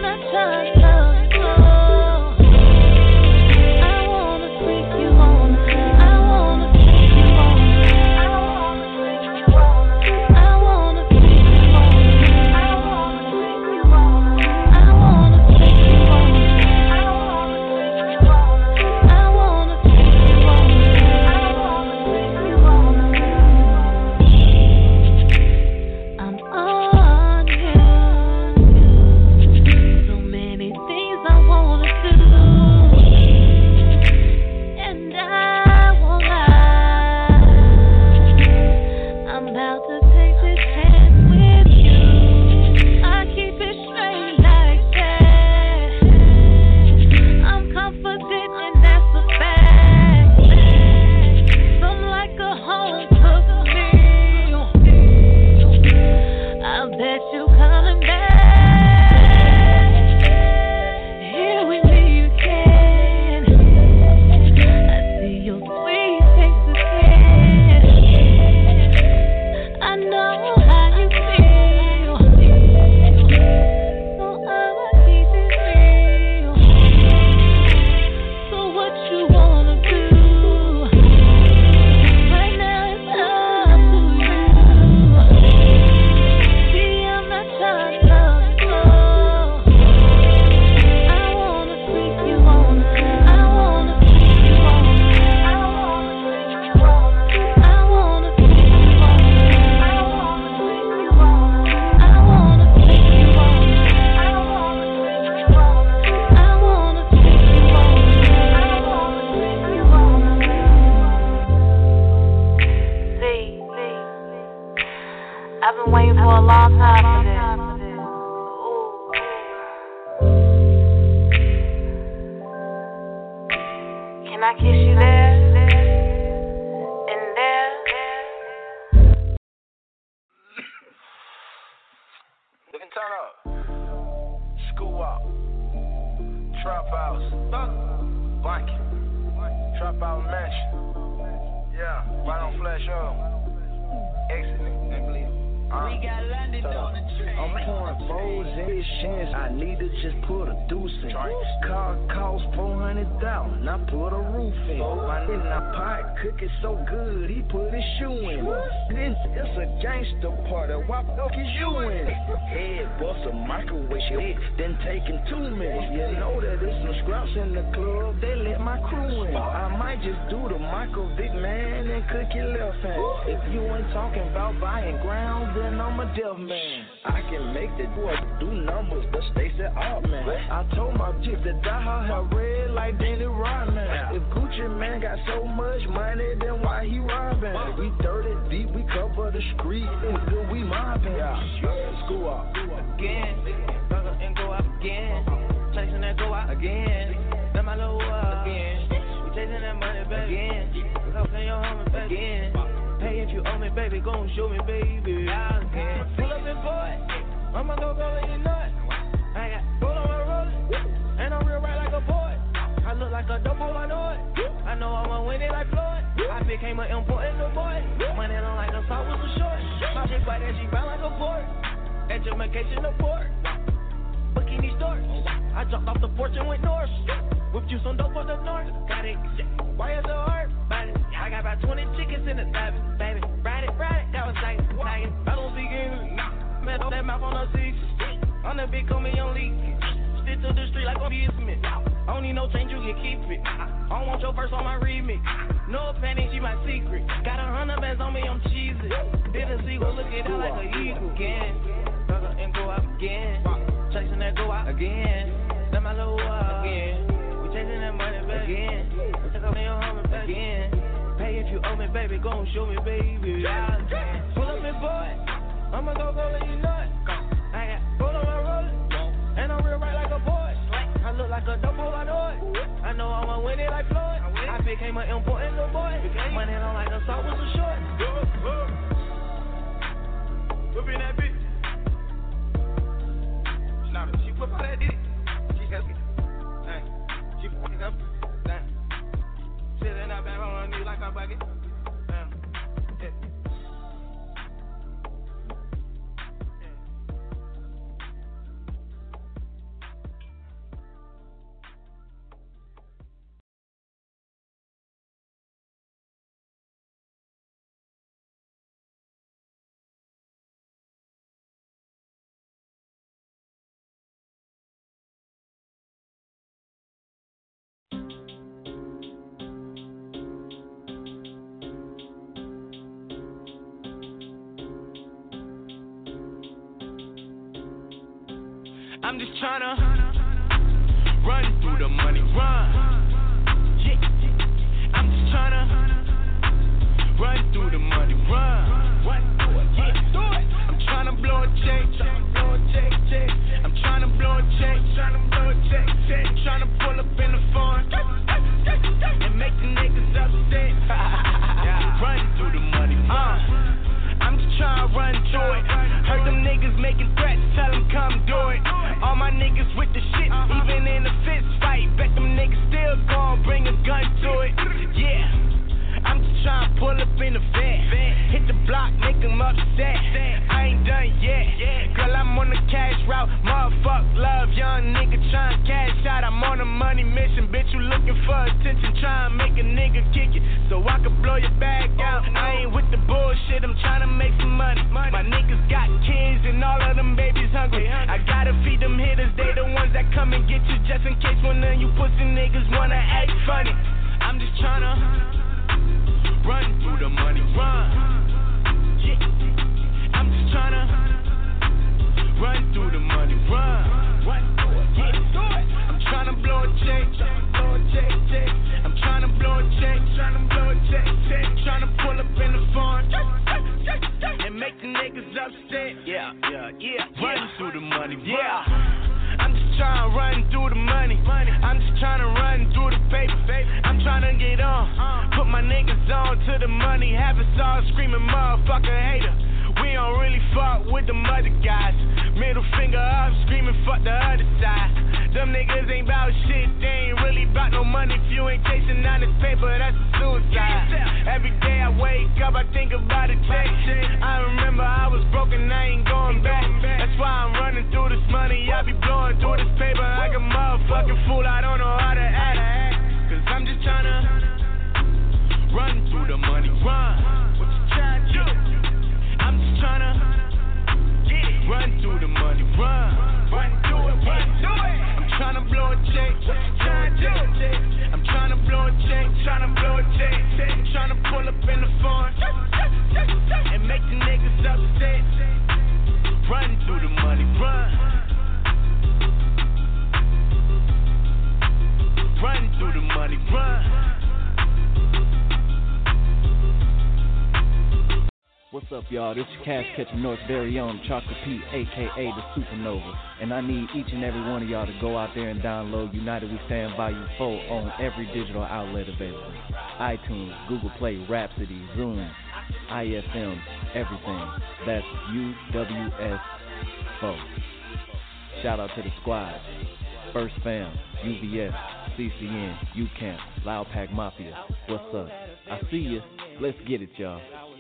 I kiss you there and there. You can turn up. School walk. Trap house. Blanket. Trap house mansion. Yeah, right on Flash Up. Exit. Can't believe it. We got landed on the train. I'm pouring foes in shins. I need to just put a deuce in. Car cost four hundred thousand. I put a roof in. My nigga pot cooking so good. He put his shoe in. Then it's a gangster party. Why fuck is you in? Head bust a microwave shit. Then taking two minutes. You know that there's some scraps in the club. They let my crew in. I might just do the Michael Vick man and cook your left hand. If you ain't talking about buying ground, then I'm a deaf man. I can make the boy do numbers, but Stacey Altman. I told my chick to dye her hair red like Danny Rodman. If Gucci man got so much money, then why he robbing? We dirty deep, we cover the street, and good we mobbing. School up Again, brother and go out again. Chasing that go out again. Then my little up again. We chasing that money back again. Come to your home back again. Hey, if you owe me, baby, gon' show me, baby. I can pull up and boy. I'ma go go in your nut. I got pull on my roller, and I'm real right like a boy. I look like a dope hole, I know it. I know I'ma win it like Floyd. I became an important little boy. Money don't like the salt was a short. My big bite and she brown like a port. Education of port. Bikini stores. I jumped off the porch and went north. Whipped you some dope for the north. Got it. Why is it hard? I got about twenty chickens in the cabin, baby. Ride it, ride it, that was nice. I don't speak English. Man, throw that mouth on the seat. On the big, call me on leak. Stick to the street like a businessman. I don't need no change, you can keep it. I don't want your verse on my remix. No panic, she my secret. Got a hundred bands on me, I'm cheesy. Didn't see what look at that like a eagle. Again, brother and go out again. Chasing that go out again. Then my little out again. We chasing that money back again. We take up in your home back again. Hey, if you owe me, baby, gon' show me, baby. I can pull up and boy. I'ma go go let you nut. I got pull on my roller, and I'm real right like a boy. I look like a dope hole, I know it. I know I'ma win it like Floyd. I became an important little boy. Money don't like the salt was a short. Whip in that bitch. Now she whip out that dick. She help me. Dang. She fucking up. Dang. Sitting up back on her knee like a bucket. Damn. Yeah. I'm just tryna run through the money, run. Yeah. I'm just tryna run through the money, run. Run through it, yeah. I'm tryna blow a check, blow a check, check. I'm tryna blow a check, tryna blow a check, check. Tryna pull up in the phone and make the niggas upset. Run through the money, uh. I'm just tryna run through it. Heard them niggas making threats, tell them come do it. All my niggas with the shit, even in a fist fight. Bet them niggas still gon' bring a gun to it. Yeah, I'm just tryna pull up in the vet. Hit the block, make them upset. I ain't done yet. Girl, I'm on the cash route. Motherfuck love, young nigga tryna cash out. I'm on a money mission, bitch. You looking for attention, tryna make a nigga kick it so I can blow your bag out. I ain't with the bullshit, I'm tryna make some money. My niggas got kids and all of them babies hungry. I gotta feed them hitters, they the ones that come and get you just in case one of you pussy niggas wanna act funny. I'm just tryna run through the money, run. Yeah. I'm just tryna run through the money, run. Run through it, yeah. I'm tryna blow a check, blow a check, check. I'm tryna blow a check, tryna blow a check, check. Tryna pull up in the phone and make the niggas upset. Yeah, yeah, yeah. Run yeah. through the money, run. Yeah. I'm just tryna run through the money. I'm just tryna run through the paper. I'm tryna tryna get on. Put my niggas on to the money, have us all screaming motherfucker hater. We don't really fuck with them other guys. Middle finger up, screaming fuck the other side. Them niggas ain't bout shit, they ain't really bout no money. If you ain't chasing honest paper, that's a suicide. Every day I wake up, I think about a check. I remember I was broken, I ain't going back. That's why I'm running through this money, I be blowing through this paper like a motherfucking fool. I don't know how to act, cause I'm just tryna run through the money, run. What you tryna do? I'm just tryna get it. Run through the money, run. Run through it, run through it. I'm tryna blow a check. What you tryna do? I'm tryna blow a check, tryna blow a check. I'm tryna pull up in the phone and make the niggas upset. Run through the money, run. Run through the money, run. What's up, y'all? This is Cash Catcher North's very own Chocolate Pete, a k a the Supernova. And I need each and every one of y'all to go out there and download United We Stand Volume four on every digital outlet available. iTunes, Google Play, Rhapsody, Zoom, I S M, everything. That's U W S four. Shout out to the squad. First Fam, U V S, C C N, U-Camp, Loud Pack Mafia. What's up? I see ya. Let's get it, y'all.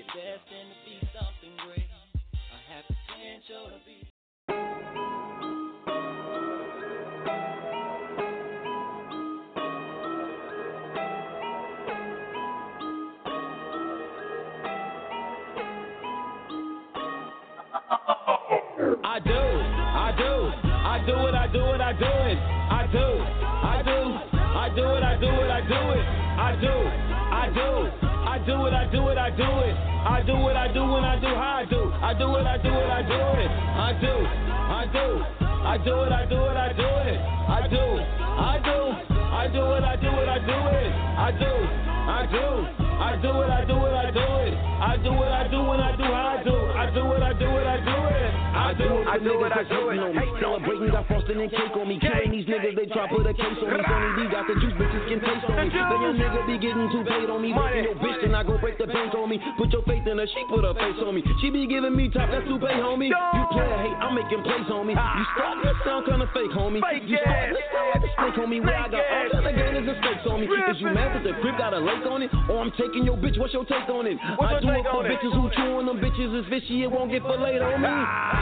I do, I do, I do it, I do it, I do it, I do, I do, I do it, I do it, I do it, I do, I do, I do it, I do it, I do it, I do what I do when I do how I do, I do it, I do it, I do it, I do, I do, I do it, I do it, I do it, I do, I do, I do it, I do it, I do it, I do, I do, I do it, I do it, I do it, I do what I do when I do how I do, I do it, I do it, I do it. I do it, I do it, I do it. Celebrating, got frosting and cake on me. Killing these niggas, they try put a case on me. Sonny B got the juice, bitches can taste on me. Then your nigga be getting too paid on me. Making your bitch, then I go break the bank on me. Put your faith in her, she put her face on me. She be giving me top, that's too pay, homie. You player hate, I'm making plays, homie. You starting to sound kinda fake, homie. You starting to sound like a snake, homie. Where I got all kind of gainers and stakes on me. Is you mad that the grip got a lake on it? Or I'm taking your bitch, what's your take on it? I do it for bitches who chewing them bitches is fishy, it won't get filleted on me.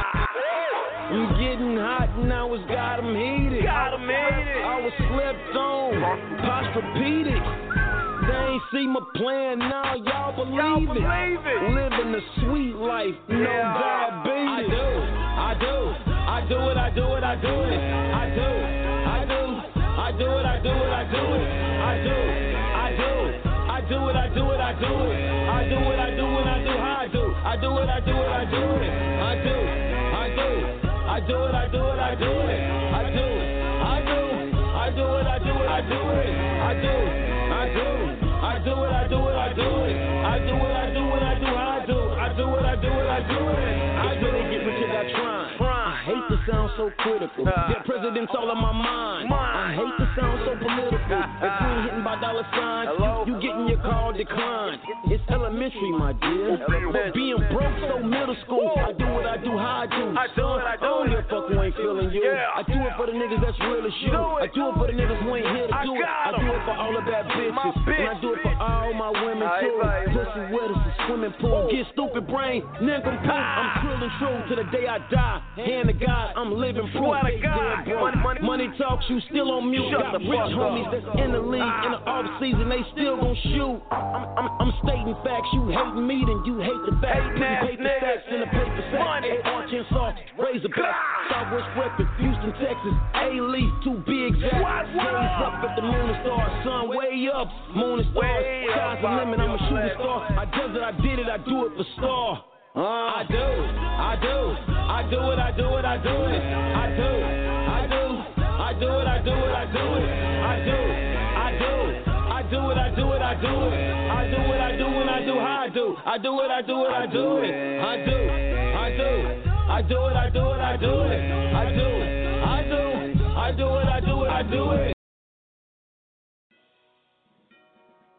I'm getting hot and I was got 'em heated. Got 'em heated. I was slept on, posturepedic. They ain't see my plan now, y'all believe, y'all believe it. it. Living the sweet life, no yeah. diabetes. I do, I do, I do it, I do it, I do it. I do, I do, I do it, I do it, I do it. I do, I do, I do it, I do it, I do it. I do what I do when I do how I do. I do it, I do it, I do it. I do, I do. I do it, I do it, I do it. I do, I do, I do it, I do it, I do it. I do, I do, I do it, I do it, I do it. I do what I do when I do how I do. I do it, I do it, I do it. I do it, get rich I try. I hate to sound so critical. That president's all on my mind. I hate to sound so political. If you ain't hitting by dollar signs, you, you getting your call declined. It's elementary, my dear. But being broke so middle school. I do what I do, how I do. I do it, I don't give a fuck who ain't feeling you. I do it for the niggas that's real as you. I do it for the niggas who ain't here to do it. I do it for all of that bitches. And I do it for all my women too. Pussy wet as a swimming pool. Get stupid brain, nigga poop. I'm trilling true to the day I die. Hand to God, I'm living proof. God. Money, money, money talks, you still on mute. Shut Got rich homies up. That's in the league. Ah. In the off season, they still gon' shoot. I'm, I'm, I'm stating facts. You hating me, then you hate the back. Putting paper stacks in the paper sack. Arkansas, Razorback, Southwest reppin', Houston, Texas, A-Leaf, to be exact. Gaze up at the moon and stars, sun way up. Moon and stars, sky's the limit. I'm a shooting star. I does it, I did it, I do it for star. Uh, I do, I do, I do it, I do it, I do it. I do, I do, I do it, I do it, I do it. I do, I do, I do it, I do it, I do it. I do what I do when I do how I do. I do it, I do it, I do it. I do, I do, I do it, I do it, I do it. I do, I do, I do it, I do it, I do it.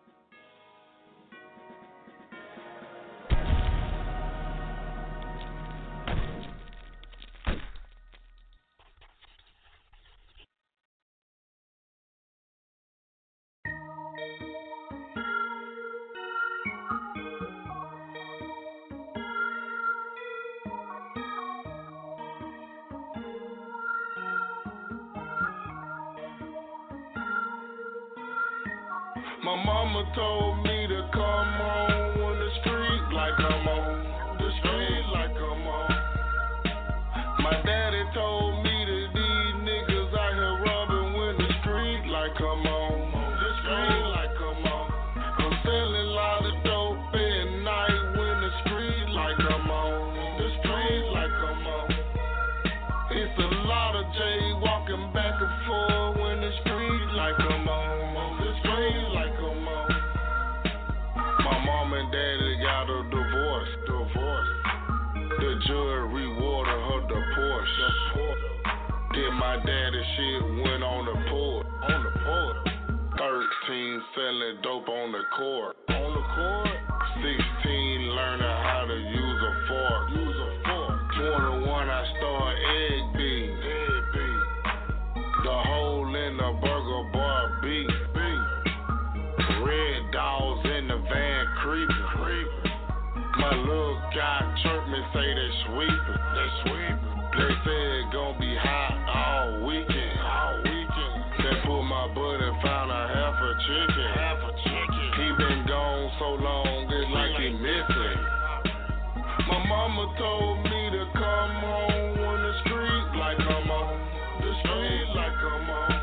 My mama told me to come home when the street like I'm on. The street like I'm on. My daddy told me that these niggas out here robbing when the street like I'm on. The street like I'm on. I'm selling a lot of dope at night when the street like I'm on. The street like I'm on. It's a lot of J walking back and forth when the street like I'm on. The street like I'm on. My mom and daddy got a divorce, divorce. The judge rewarded her the Porsche. Then my daddy shit went on the port, on the port. Thirteen selling dope on the court, on the court. Sixteen learning how to use a fork, use a fork. Twenty-one I start egg beat, egg beat. The hole in the burger bar beat, beat. Red dogs in the van creeping, creeping. My little guy chirp me say they sweeping, they sweeping. They say it gon' be hot all weekend, all weekend. They pulled my butt and found a half a chicken, half a chicken. He been gone so long, it's like he missing. My mama told me to come home when the street like I'm on, the street like I'm on.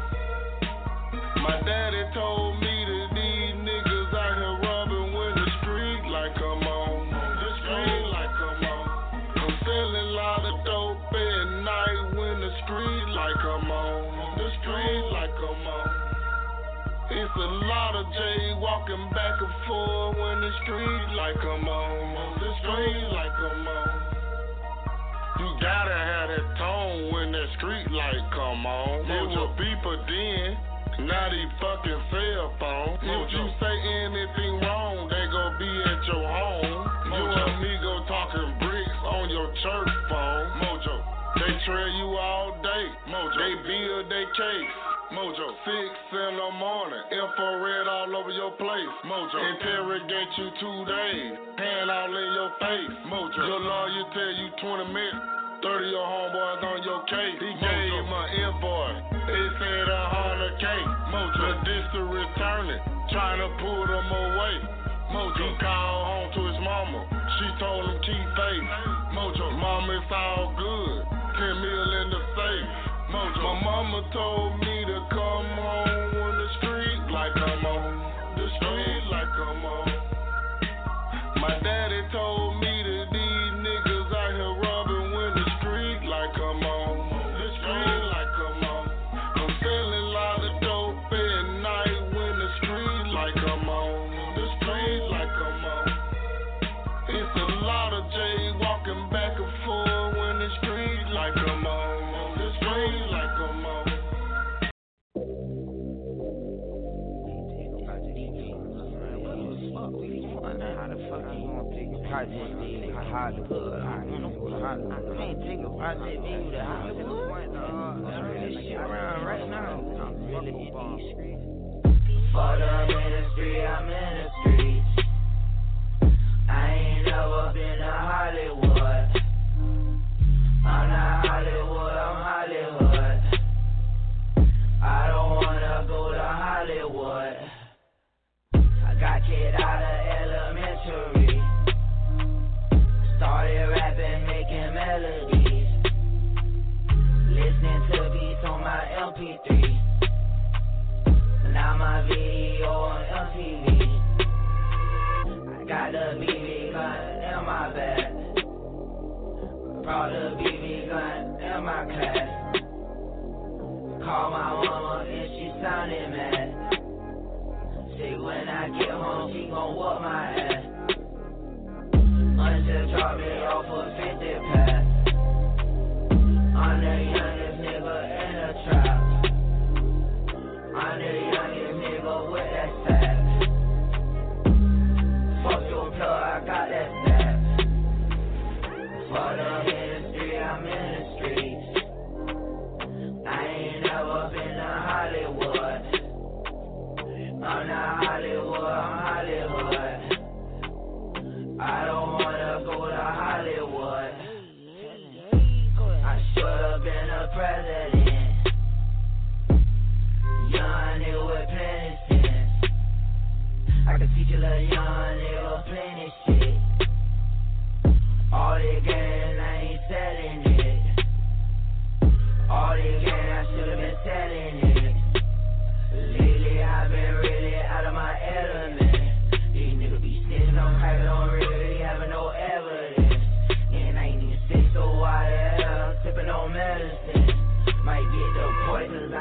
My daddy told me that these niggas out here robbing when the street like I'm on, the street like I'm on. I'm selling a lot of dope at night when the street like I'm on, the street like I'm on. It's a lot of J walking back and forth when the street like I'm on, the street like I'm on. You gotta have that tone when that street light come on. It was beeper then, now these fucking cell phones. If you say anything wrong, they gon' be at your home. You and me go talking bricks on your church phone. Mojo, they trail you all day. Mojo, they build they case. Mojo, six in the morning, infrared all over your place. Mojo, interrogate you two days, hand all in your face. Mojo, your lawyer tell you twenty minutes, thirty your homeboys on your case. He gave my invoice, it said a hundred K. Mojo, the district attorney trying to pull them away. Mojo, he called home to his mama, she told him keep faith. Mojo, mama it's all good, ten mil in the safe. Mojo, my mama told me to come home when the street like I'm on, the street like I'm on. My daddy told me that these niggas out here robbing when the street like I'm on, the street like I'm on. I'm selling a lot of dope at night when the street like I'm on, the street like I'm on. It's a lot of J walking back and forth when the street like I'm on, the street like I'm on. How the fuck you gonna take a project nigga to Hollywood? I can't take a project nigga to Hollywood. Turn this shit around right now. I'm really in these streets. For the ministry, I'm in the streets. I ain't never been to Hollywood. I'm not Hollywood, I'm Hollywood. I don't wanna go to Hollywood. I got kicked out of elementary. Started rapping, making melodies. Listening to beats on my M P three. Now my video on M T V. I got the B B gun in my bag. Brought the B B gun in my class. Called my mama and she sounded mad. Say when I get home, she gon' whoop my ass. Until drop me off a fifty pass. I'm the youngest nigga in the trap. I'm the youngest nigga with that sack. Fuck your plug, I got that stack. For the industry, I'm in the streets. I ain't never been to Hollywood. I'm not Hollywood, I'm Hollywood. I don't wanna go to Hollywood. I should've been a president.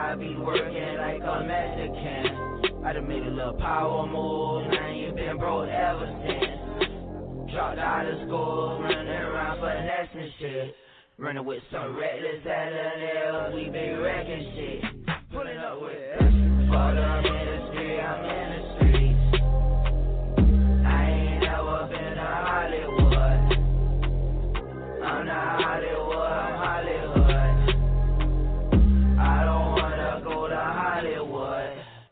I be working like a Mexican. I done made a little power move, now you been broke ever since. Dropped out of school, running around finessing shit. Running with some reckless L, we be wrecking shit. Pulling up with extra. For the ministry, I'm in the streets. I ain't never been to Hollywood. I'm not Hollywood, I'm Hollywood. I don't wanna go to Hollywood.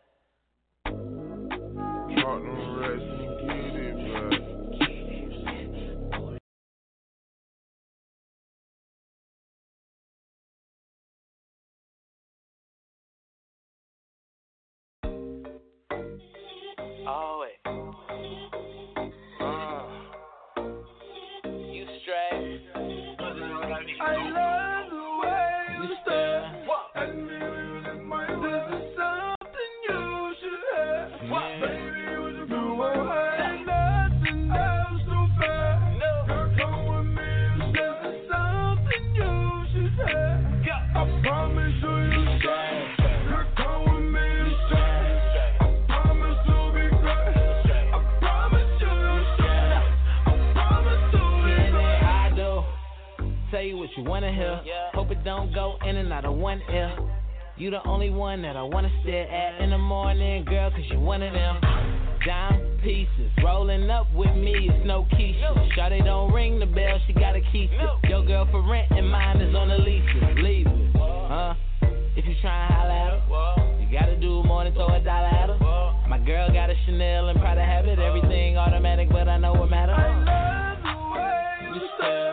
Talk them rest and get it, man. Oh, wait. Uh, you straight. I love the way you stare. And maybe my this is something you should have. What? Baby, would you do what I nothing else so fair? Girl, come with me. This is something you should have. I promise you, you stay. Girl, come with me. Tell you what you wanna hear. Yeah. Hope it don't go in and out of one ear. You the only one that I wanna stare at in the morning, girl, cause you one of them. Dime pieces, rolling up with me, it's no Keisha. Shawty don't ring the bell, she gotta keep it. Your girl for rent and mine is on the leases. Leave it, huh? If you tryna holler at her, you gotta do more than throw a dollar at her. My girl got a Chanel and Prada habit, everything automatic, but I know what matters. I love the way you stare.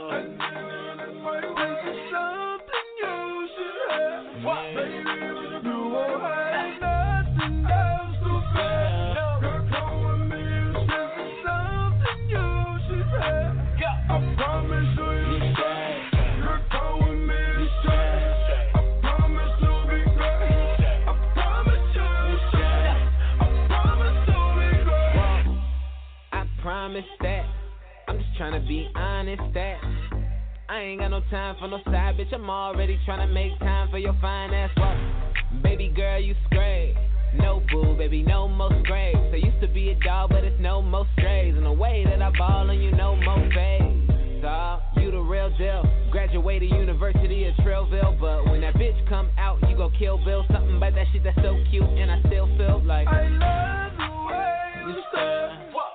What? Baby, would you do what I nothing else to fair? Girl, come with me, this is something you should have. I promise you, you stay. Girl, come with me, stay. I promise you'll be great. I promise you, you stay. I promise you'll be great. I promise that. I'm just trying to be honest that I ain't got no time for no side bitch. I'm already trying to make time for your fine ass walk. Baby girl, you straight. No boo, baby, no more scrapes. I used to be a dog, but it's no more strays. And the way that I ball on you, no more fades. So, you the real deal. Graduated University of Trillville, but when that bitch come out, you gon' kill Bill. Something about that shit that's so cute, and I still feel like I love the way you stare.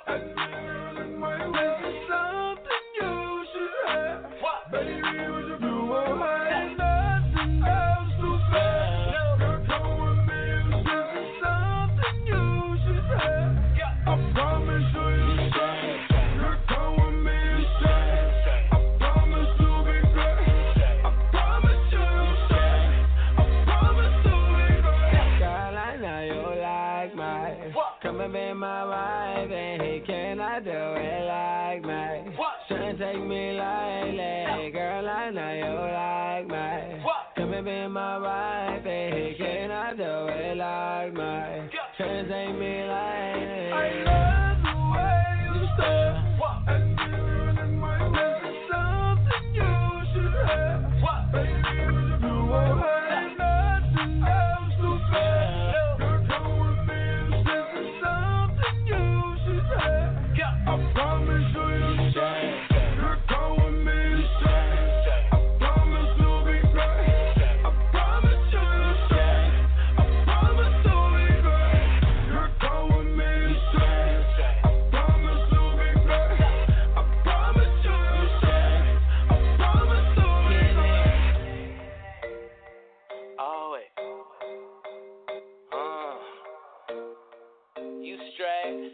And my ways is something you should have. Baby, would you do what I nothing else to fair? Girl, come with me, this is something you should have. I promise you, you stay. Girl, come with me, stay. I promise you'll be great. I promise you, you stay. I promise you'll be great. girl, I know you like me. Come and be my wife, and he cannot do it like me. Shouldn't take me lightly, girl, I know you like me. Come and be my wife, and he cannot do it like me. Shouldn't take me lightly. I love the way you stare. And you in my ways is something you should have. Baby, would you do what I nothing else to fair? Girl, come with me, this is something you should have. I promise you, you stay. Girl, come with me, stay. I promise you'll be great. I promise you, you stay. I promise you'll be great. Girl, come with me, stay. I promise you'll be great. I promise you, you stay. I promise you'll be great. Oh, wait. Uh, you straight.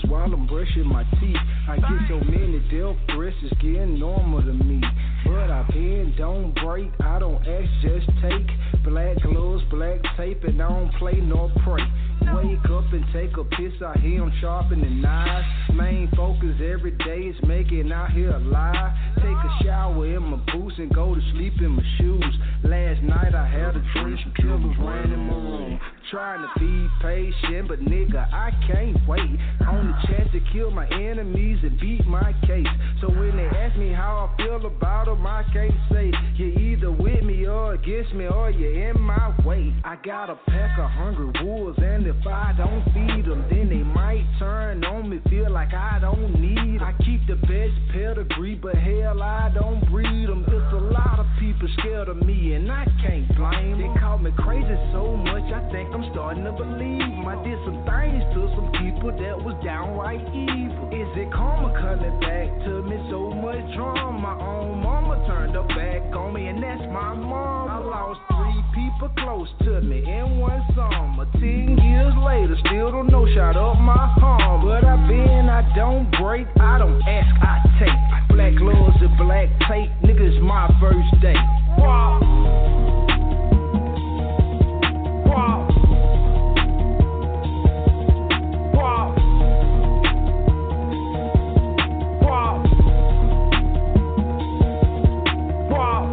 pills while I'm brushing my teeth. I get so many death threats, it's getting normal to me. But I bend, don't break, I don't ask, just take. Black gloves, black tape, and I don't play nor pray. Wake up and take a piss, I hear 'em sharpening knives. Main focus every day is making out here alive. Take a shower in my boots and go to sleep in my shoes. Last night I had a dream, some killers ran in my room. Trying to be patient, but nigga, I can't wait. On the chance to kill my enemies and beat my case. So when they ask me how I feel about them, I can't say. You're either with me or against me, or you're in my way. I got a pack of hungry wolves, and if I don't feed them, then they might turn on me, feel like I don't need them. I keep the best pedigree, but hell, I don't breed them. There's a lot of people scared of me, and I can't blame them. They call me crazy so much, I think I'm starting to believe them. I did some things to some people that was downright evil. Is it karma coming back to me? So much drama. My own mama turned her back on me, and that's my mom. I lost three people close to me in one summer. Ten years later, still don't know, shot up my home. But I bend, I don't break, I don't ask, I take. Black gloves and black tape, niggas, my first day. Wow. Wow. Wow. Wow. Wow.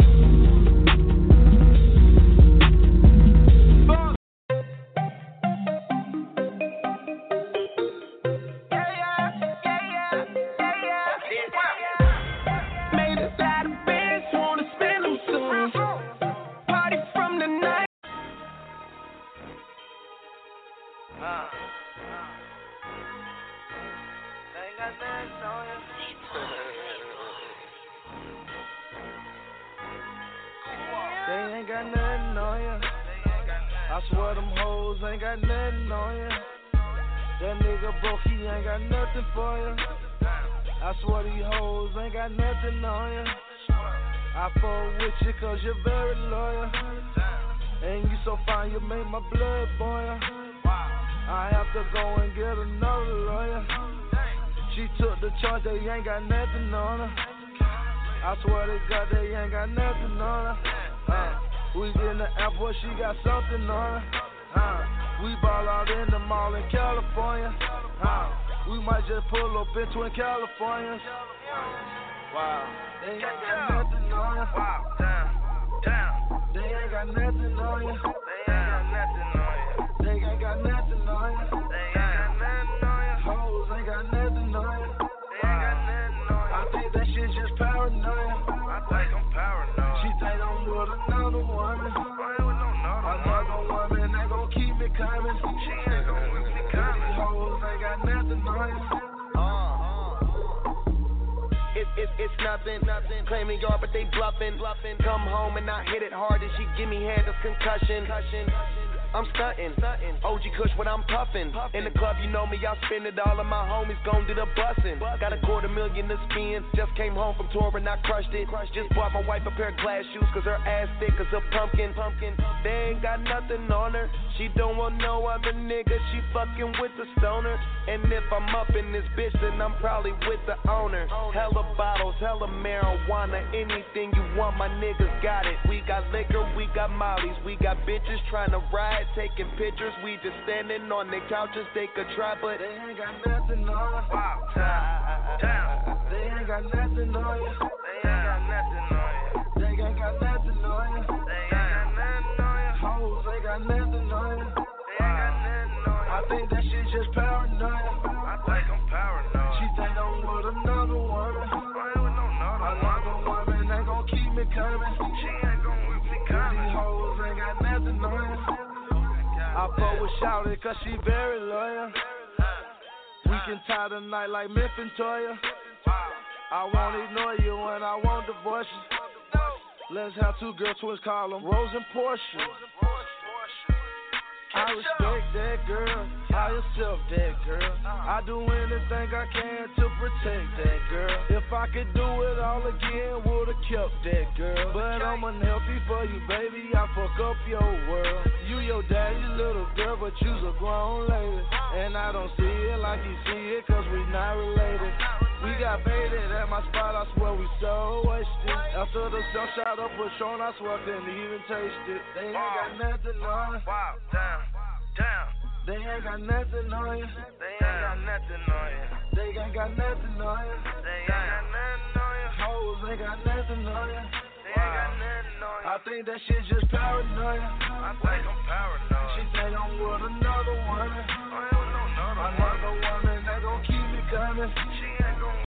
They ain't got nothing on ya. I swear them hoes ain't got nothing on ya. That nigga broke, he ain't got nothing for ya. I swear these hoes ain't got nothing on ya. I fuck with you cause you're very loyal. And you so fine, you make my blood boil. I have to go and get another lawyer. She took the charge, they ain't got nothing on her. I swear to God, they ain't got nothing on her. Uh, we in the airport, she got something on her. Uh, we ball out in the mall in California. Uh, we might just pull up in Twin Californias. Wow, they ain't got nothing on her. Wow, damn, damn. They ain't got nothing on you. They ain't got nothing on you. They ain't got nothing on you. They ain't got nothing on you. Hoes ain't got nothing on you. They ain't got nothing on you. I think that shit just paranoia. I think I'm paranoid. She think I'm with another woman. I ain't with no another woman. They gon' keep me coming. She ain't gon' keep me coming. These hoes ain't got nothing on you. It, it, it's nothing, nothing. Claiming yard, but they bluffing, bluffing. Come home and I hit it hard, and she give me hand of concussion. concussion. I'm stunting, O G Kush when I'm puffin'. In the club, you know me, I spend it all, and my homies gon' do the bussin'. Got a quarter million to spend, just came home from touring, I crushed it. Just bought my wife a pair of glass shoes, cause her ass thick as a pumpkin. pumpkin. They ain't got nothing on her, she don't want no other nigga, she fucking with the stoner. And if I'm up in this bitch, then I'm probably with the owner. Hella bottles, hella marijuana, anything you want, my niggas got it. We got liquor, we got mollies, we got bitches trying to ride. Taking pictures, we just standing on the couches, they could try, but they ain't got nothing on us. Wow, time, time. They ain't got nothing on you. They ain't got nothing on you. They ain't got nothing on you. They ain't got nothing on you. Hoes ain't got nothing on you. They ain't got nothing on you. I think that shit just paranoia. I think I'm paranoid. She think I'm with another woman. I ain't with no another woman. Ain't gon' keep me coming. She ain't gon' keep me coming. These hoes ain't got nothing on you. I fuck with Shawty cause she very loyal. We can tie the night like Myth and Toya. I won't ignore you when I won't divorce you. Let's have two girl twins, call them Rose and Portia. I respect that girl, high yourself that girl. I do anything I can to protect that girl. If I could do it all again, would've kept that girl. But I'm unhealthy for you, baby, I fuck up your world. You your daddy's little girl, but you's a grown lady. And I don't see it like you see it, cause we not related. We got baited at my spot, I swear we so wasted. After the sun shot up Patron, I swear I couldn't even taste it. They ain't got nothing on you. Wow, damn, damn. They ain't got nothing on you. They ain't got nothing on you. They ain't got nothing on you. They ain't got nothing on you. Hoes ain't got nothing on you. They ain't got nothing on you. I think that shit just paranoia. I think I'm paranoid. She think I'm with another woman. I don't know another Another woman that gon' keep me coming. She ain't gon'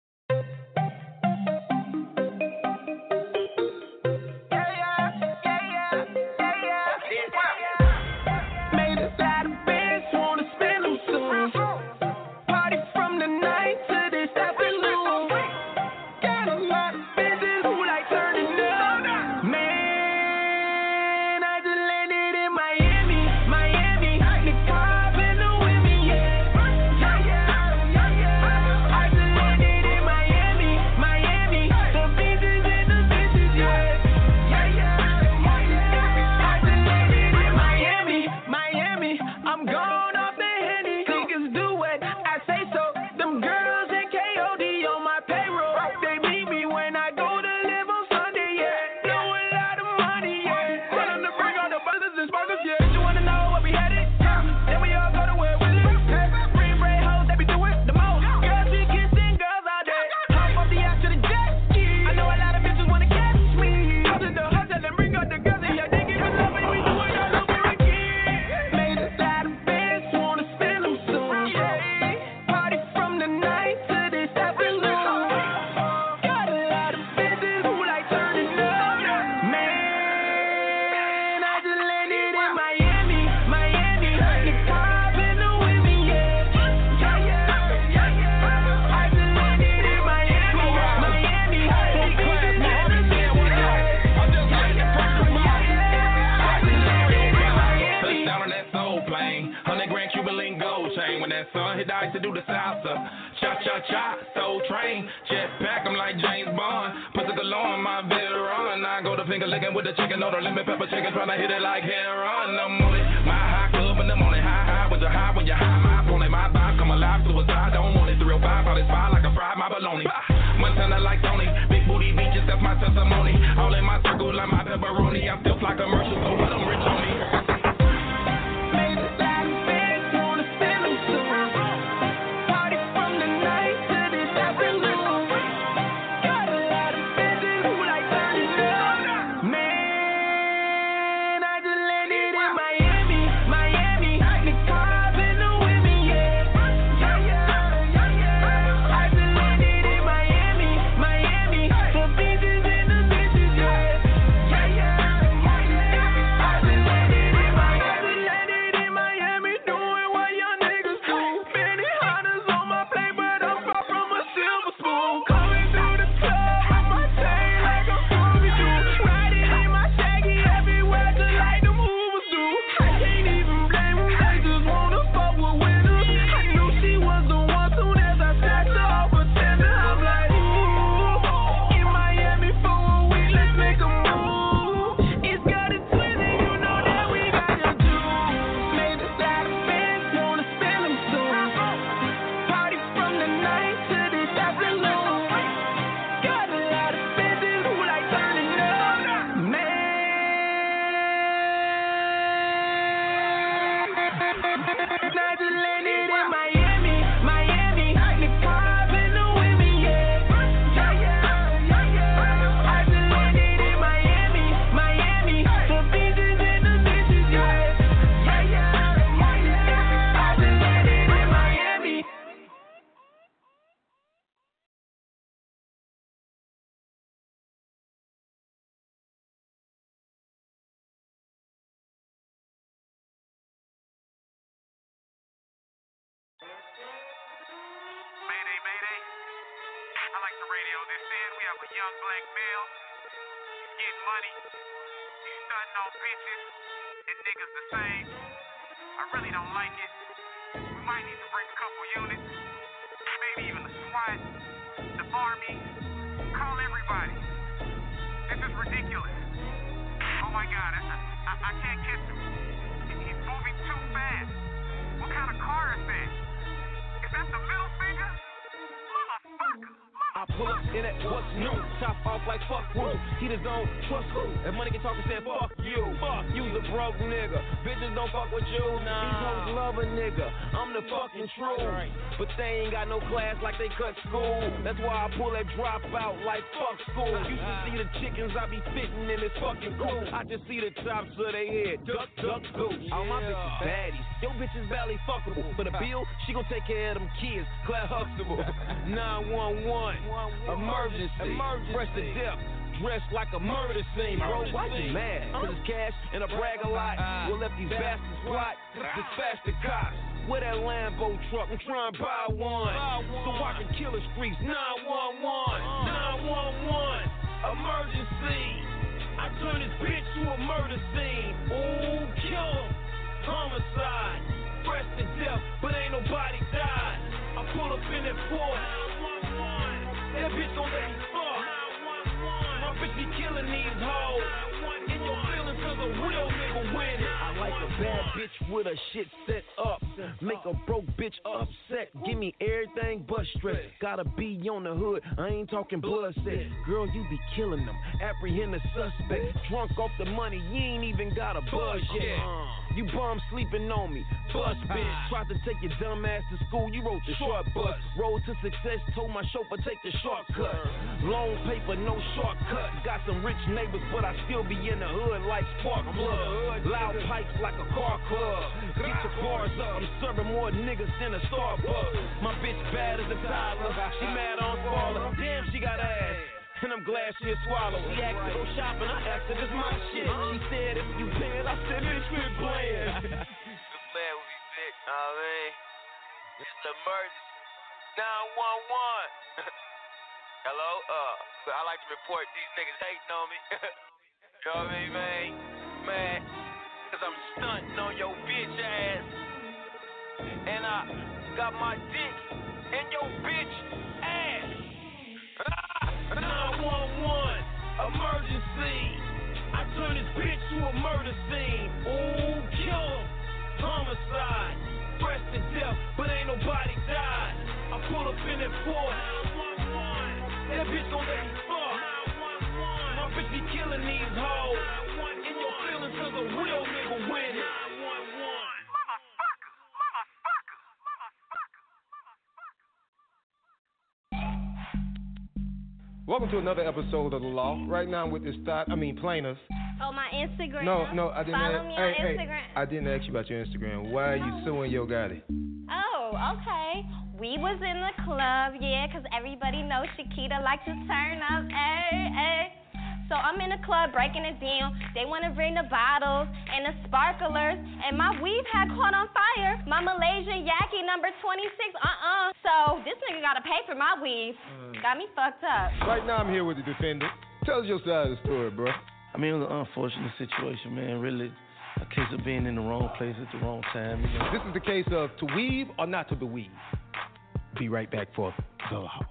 I really don't like it. We might need to bring a couple units, maybe even the SWAT, the Army. Call everybody. This is ridiculous. Oh my God, I, I, I can't kiss him. He's moving too fast. What kind of car is that? Is that the middle finger? Motherfucker! I pull up in that what's new, top off like fuck who. He just don't trust who. If money get talking, saying fuck you. Fuck you's a broke nigga. Bitches don't fuck with you. Nah. These hoes love a nigga. I'm the fucking truth. Right. But they ain't got no class like they cut school. That's why I pull that drop out like fuck school. Used to see the chickens I be fitting in this fucking cool. I just see the tops of their head. Duck, duck, goose. All my bitches baddies. Yo bitches barely fuckable. For the bill, she gon' take care of them kids. Claire Huxtable. nine one one. Emergency, emergency, press the death, dressed like a murder scene, bro. Why you mad? Cause it's cash and a brag a lot. We'll let these bastards plot, dispatch the cops. Where that Lambo truck? I'm trying to buy one, so I can kill the streets. nine one one, nine one one, emergency. I turn this bitch to a murder scene. Ooh, kill him, homicide, press the death, but ain't nobody died. I pull up in that Ford. That bitch gon' let me fuck. My bitch be killing these hoes. In your feelings cause a real nigga win. I like a bad bitch with a shit set up. Make a broke bitch upset. Give me everything but stress. Gotta be on the hood. I ain't talking bloodset. Girl, you be killing them. Apprehend the suspect. Drunk off the money. You ain't even got a buzz yet. You bum sleeping on me, bus bitch. Tried to take your dumb ass to school, you wrote the short bus. Road to success, told my chauffeur take the shortcut. Long paper, no shortcut. Got some rich neighbors, but I still be in the hood like spark plug. Loud pipes like a car club. Get your bars up, I'm serving more niggas than a Starbucks. My bitch bad as a toddler, she mad on baller. Damn, she got ass. And I'm glad she'll swallow. She asked to go shopping, I asked her, this my shit. She said, if you pay it, I said, bitch, quit playing. This man will be big, know what I mean? It's emergency. nine one one. Hello? Uh, I like to report these niggas hating on me. You know what I mean, man? Man, cause I'm stunting on your bitch ass. And I got my dick in your bitch ass. nine one one, emergency. I turn this bitch to a murder scene. Ooh, kill him, homicide, press the death, but ain't nobody died. I pull up in that Ford. That bitch gon' let me fuck. My bitch be killing these hoes. In your feelings cause a real nigga win. Welcome to another episode of The Law. Right now I'm with this thought, I mean plaintiff. Oh, my Instagram. No, no, I didn't Follow ask, me hey, on hey, Instagram. I didn't ask you about your Instagram. Why are you suing Yo Gotti? Oh, okay. We was in the club, yeah, because everybody knows Shakita likes to turn up, ay, ay. So I'm in the club breaking it down. They want to bring the bottles and the sparklers, and my weave had caught on fire. My Malaysian Yaki number twenty-six, uh-uh. So this nigga got to pay for my weave. Mm. Got me fucked up. Right now I'm here with the defendant. Tell us your side of the story, bro. I mean, it was an unfortunate situation, man. Really, a case of being in the wrong place at the wrong time. You know? This is the case of to weave or not to believe. Be right back for The Law.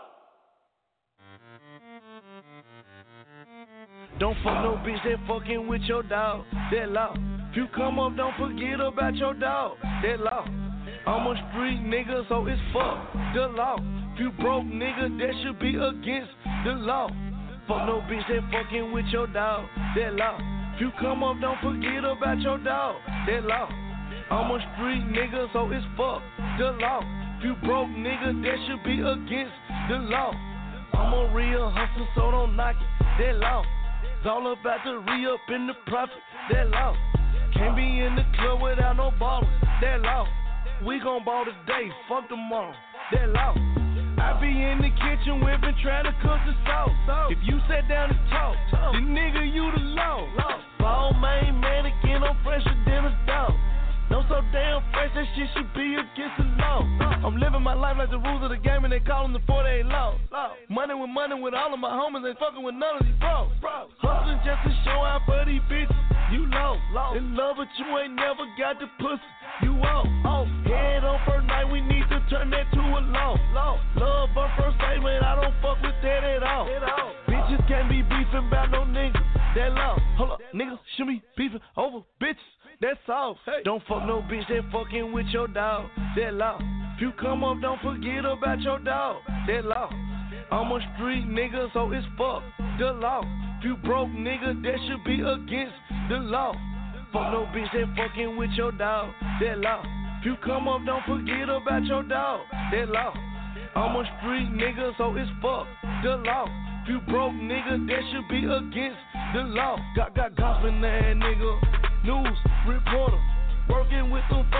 Don't fuck no bitch that fucking with your dog. That law. If you come up, don't forget about your dog. That law. I'm a street nigga, so it's fuck the law. If you broke nigga, that should be against the law. Fuck no bitch that fucking with your dog. That law. If you come up, don't forget about your dog. That law. I'm a street nigga, so it's fuck the law. If you broke nigga, that should be against the law. I'm a real hustler, so don't knock it. That law. It's all about the re-up in the profit. That law. Can't be in the club without no bottles. That law. We gon' ball today, fuck tomorrow. That law. I be in the kitchen whipping, trying to cook the sauce. If you sat down and talk, then nigga, you the law. Ball main mannequin, I'm fresher than a dog. No so damn fresh, that shit should be against the law. I'm living my life like the rules of the game and they call them the forty-eight law. Money with money with all of my homies, ain't fucking with none of these bros. Hustling just to show out for these bitches. you low, low. In love, but you ain't never got the pussy. You off, off. Head on first night, we need to turn that to a law. Law. Love on first night, man, I don't fuck with that at all. At all. Bitches can't be beefing about no niggas. That law. Hold up, niggas should be beefing over bitches. That's all. Hey. Don't fuck no bitch that fucking with your dog. That law. If you come up, don't forget about your dog. That law. I'm a street nigga, so it's fuck the law. If you broke nigga, that should be against the law. Fuck no bitch that fucking with your dog. That law. If you come up, don't forget about your dog. That law. I'm a street nigga, so it's fuck the law. If you broke nigga, that should be against the law. Got got gospelin' that nigga. News reporter working with them.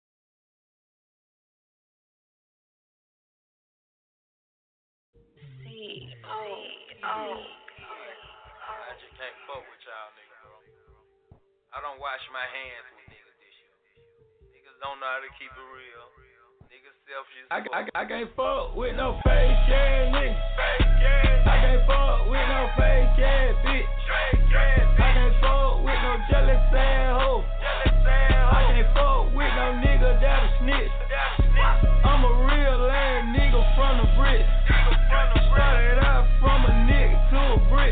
C O O. I just can't fuck with y'all niggas, bro. I don't wash my hands with niggas this year. Niggas don't know how to keep it real. Niggas selfish. I, I, I can't fuck with no fake ass nigga. I can't fuck with no fake ass bitch. I can't fuck with no jealous ass hoe. I can't fuck with no nigga that'll snitch. I'm a real ass nigga from the bricks. Started out from a nigga to a brick.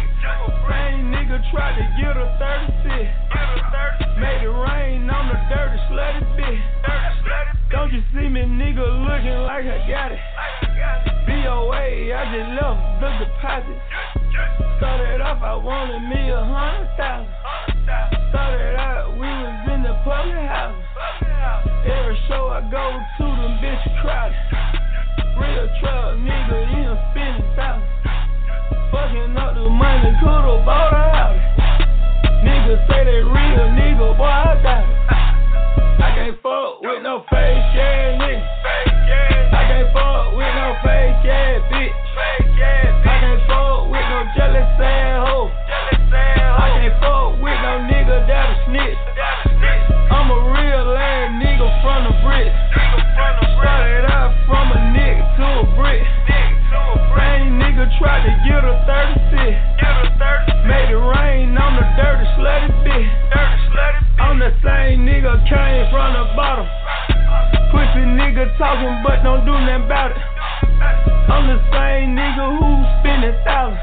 Same nigga tried to get a thirty-six. Made it rain on the dirty slutty bitch. Don't you see me nigga looking like I got it? B O A, I just left the deposit. Started off, I wanted me a hundred thousand. Started out, we was in the public house. Every show I go to, them bitches crowded. Real truck nigga, he done spending thousands. Fucking up the money, coulda bought a house. Niggas say they real, nigga, boy, I got it. I can't fuck with no fake ass nigga. I can't fuck with no fake ass bitch. I can't fuck with no jealous ass hoe. I can't fuck with no nigga that'll snitch. I'm a real ass nigga from the bricks. Started out from a nigga to a brick. Same nigga tried to get a thirty-six. Made it rain on the dirty slutty bitch. I'm the same nigga came from the bottom. Pussy nigga talking but don't do nothing about it. I'm the same nigga who spending thousands.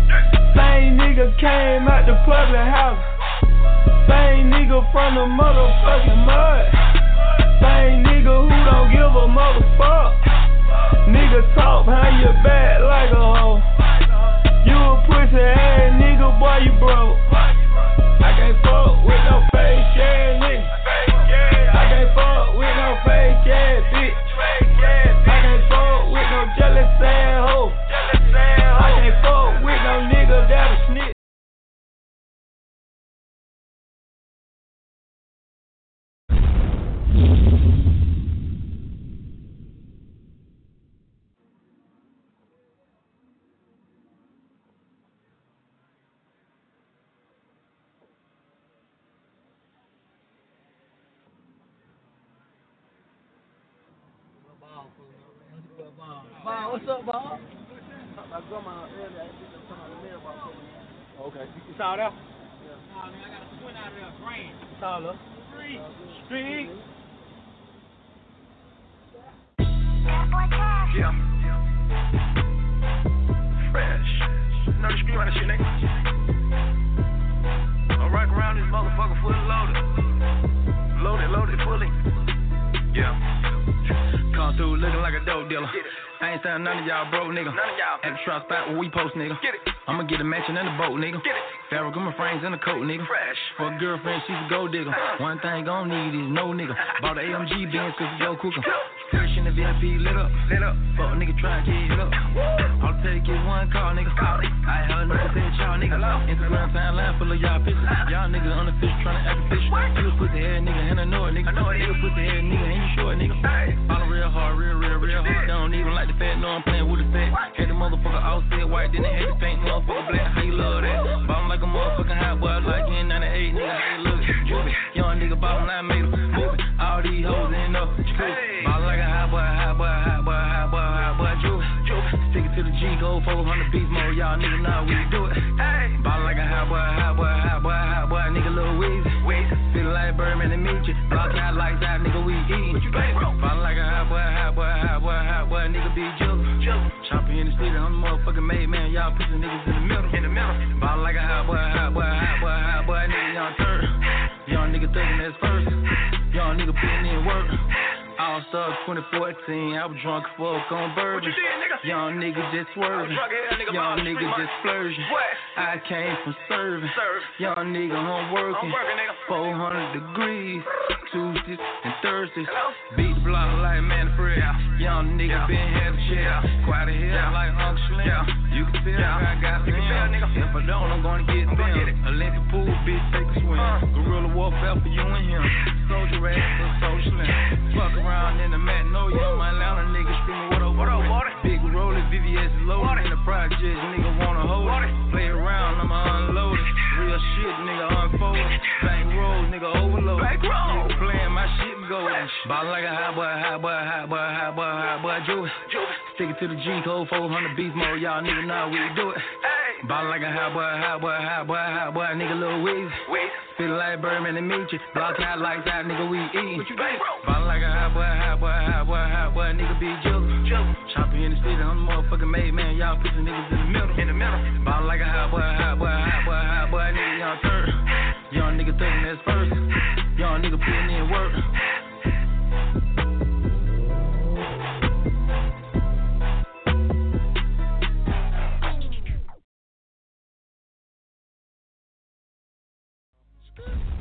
Same nigga came out the public house. Same nigga from the motherfucking mud. Same nigga who don't give a motherfuck. Nigga talk behind your back like a hoe. You a pussy ass nigga, boy, you broke. I can't fuck with no fake ass nigga. I can't fuck with no fake ass bitch. I can't fuck with no jealous ass hoe. I can't fuck with no nigga that'll snitch. Bob, what's up, Bob? My grandma earlier, I think I'm talking about the mailbox. Okay. It's all there? Yeah. Nah, man, I got a twin out of there, grand. It's all there. Street. Street. Yeah. Fresh. Know the scream out of shit, nigga. I rock around this motherfucker fully loaded. Loaded, loaded, fully. Yeah. Come through looking like a dope dealer. I ain't saying none of y'all broke, nigga. None of y'all. At the trap spot where we post, nigga. Get it. I'ma get a mansion and a boat, nigga. Get it. Ferragamo frames and a coat, nigga. Fresh. For a girlfriend, she's a gold digger. One thing gon' need is no nigga. Bought a A M G Benz cause it go quicker. Fresh in the V I P, lit up. Lit up. Fuck nigga try to get it up. All it take is one call, nigga. Call it. I heard no said y'all nigga. Instagram timeline full of y'all pictures. Y'all niggas unofficial tryna act official. You a pussy head nigga and I know it, nigga. I know it. You a pussy head nigga and you short, nigga. Ballin' real hard, real, real, real hard. Don't even like the fat, no I'm playing with the fat. Had the motherfucker all said white, then they had the paint motherfucker black. How you love that? Ballin' like a motherfucking hot boy, like in ninety-eight, nigga. How you look? Juvie. Young nigga ballin', I made him moving. All these hoes in up. Ballin' like a hot boy, hot boy, hot boy, hot boy, hot boy, Juvie. Stick it to the G, go four hundred beats more. Y'all niggas know we do it. Ballin' like a hot boy, hot boy, hot boy, hot boy, out, nigga, Lil Weezy. Feeling like Birdman and meet you. Block out, lights out, nigga, we eatin'. Falling like a hot boy, hot boy, hot boy, hot boy, nigga, be juggle. Chopping in the city, I'm the motherfucking made man. Y'all pussy niggas in the middle. In the middle. Ballin' like a hot boy, hot boy, hot boy, hot boy, nigga, young third. Young nigga thinking that's first. Young nigga putting in work. All Stars twenty fourteen, I was drunk as fuck on bourbon. Young nigga just swerving. Young nigga just splurging. I came from serving. Young nigga home working. four hundred degrees. Tuesdays and Thursdays. Beat the block like man Fred. Young nigga been had a chair. Quite a hill like Uncle Slim. You can feel I got some. If I don't, I'm gonna get them. Olympic pool, bitch, take a swim. Guerrilla warfare for you and him. Soldier ass for social slim. Fuck around in the Magnolia, my Atlanta nigga screaming, what up, what up, water? Big roller, V V S loaded in the project, nigga wanna hold it. Play around, I'ma unload it. Real shit, nigga unfold it. Bank roll, nigga overload it. Nigga playing my shit golden. Ballin' like a hot boy, hot boy, hot boy, hot boy, hot boy, Jew. Stick it to the G code, four hundred beast mode, y'all nigga know how we do it. Ballin' like a hot boy, hot boy, hot boy, hot boy, nigga Lil Weezy. Feelin' like Birdman and meet you. Block out, lights out, nigga, we eatin'. Ballin' like a hot boy, hot boy, hot boy, hot boy, nigga be juggle. Chopping in the city, I'm the motherfucking made man. Y'all pussy niggas in the middle. In the middle. Ballin' like a hot boy, hot boy, hot boy, hot boy, nigga, young third. Young nigga thinking that's first. Young nigga putting in work. Good.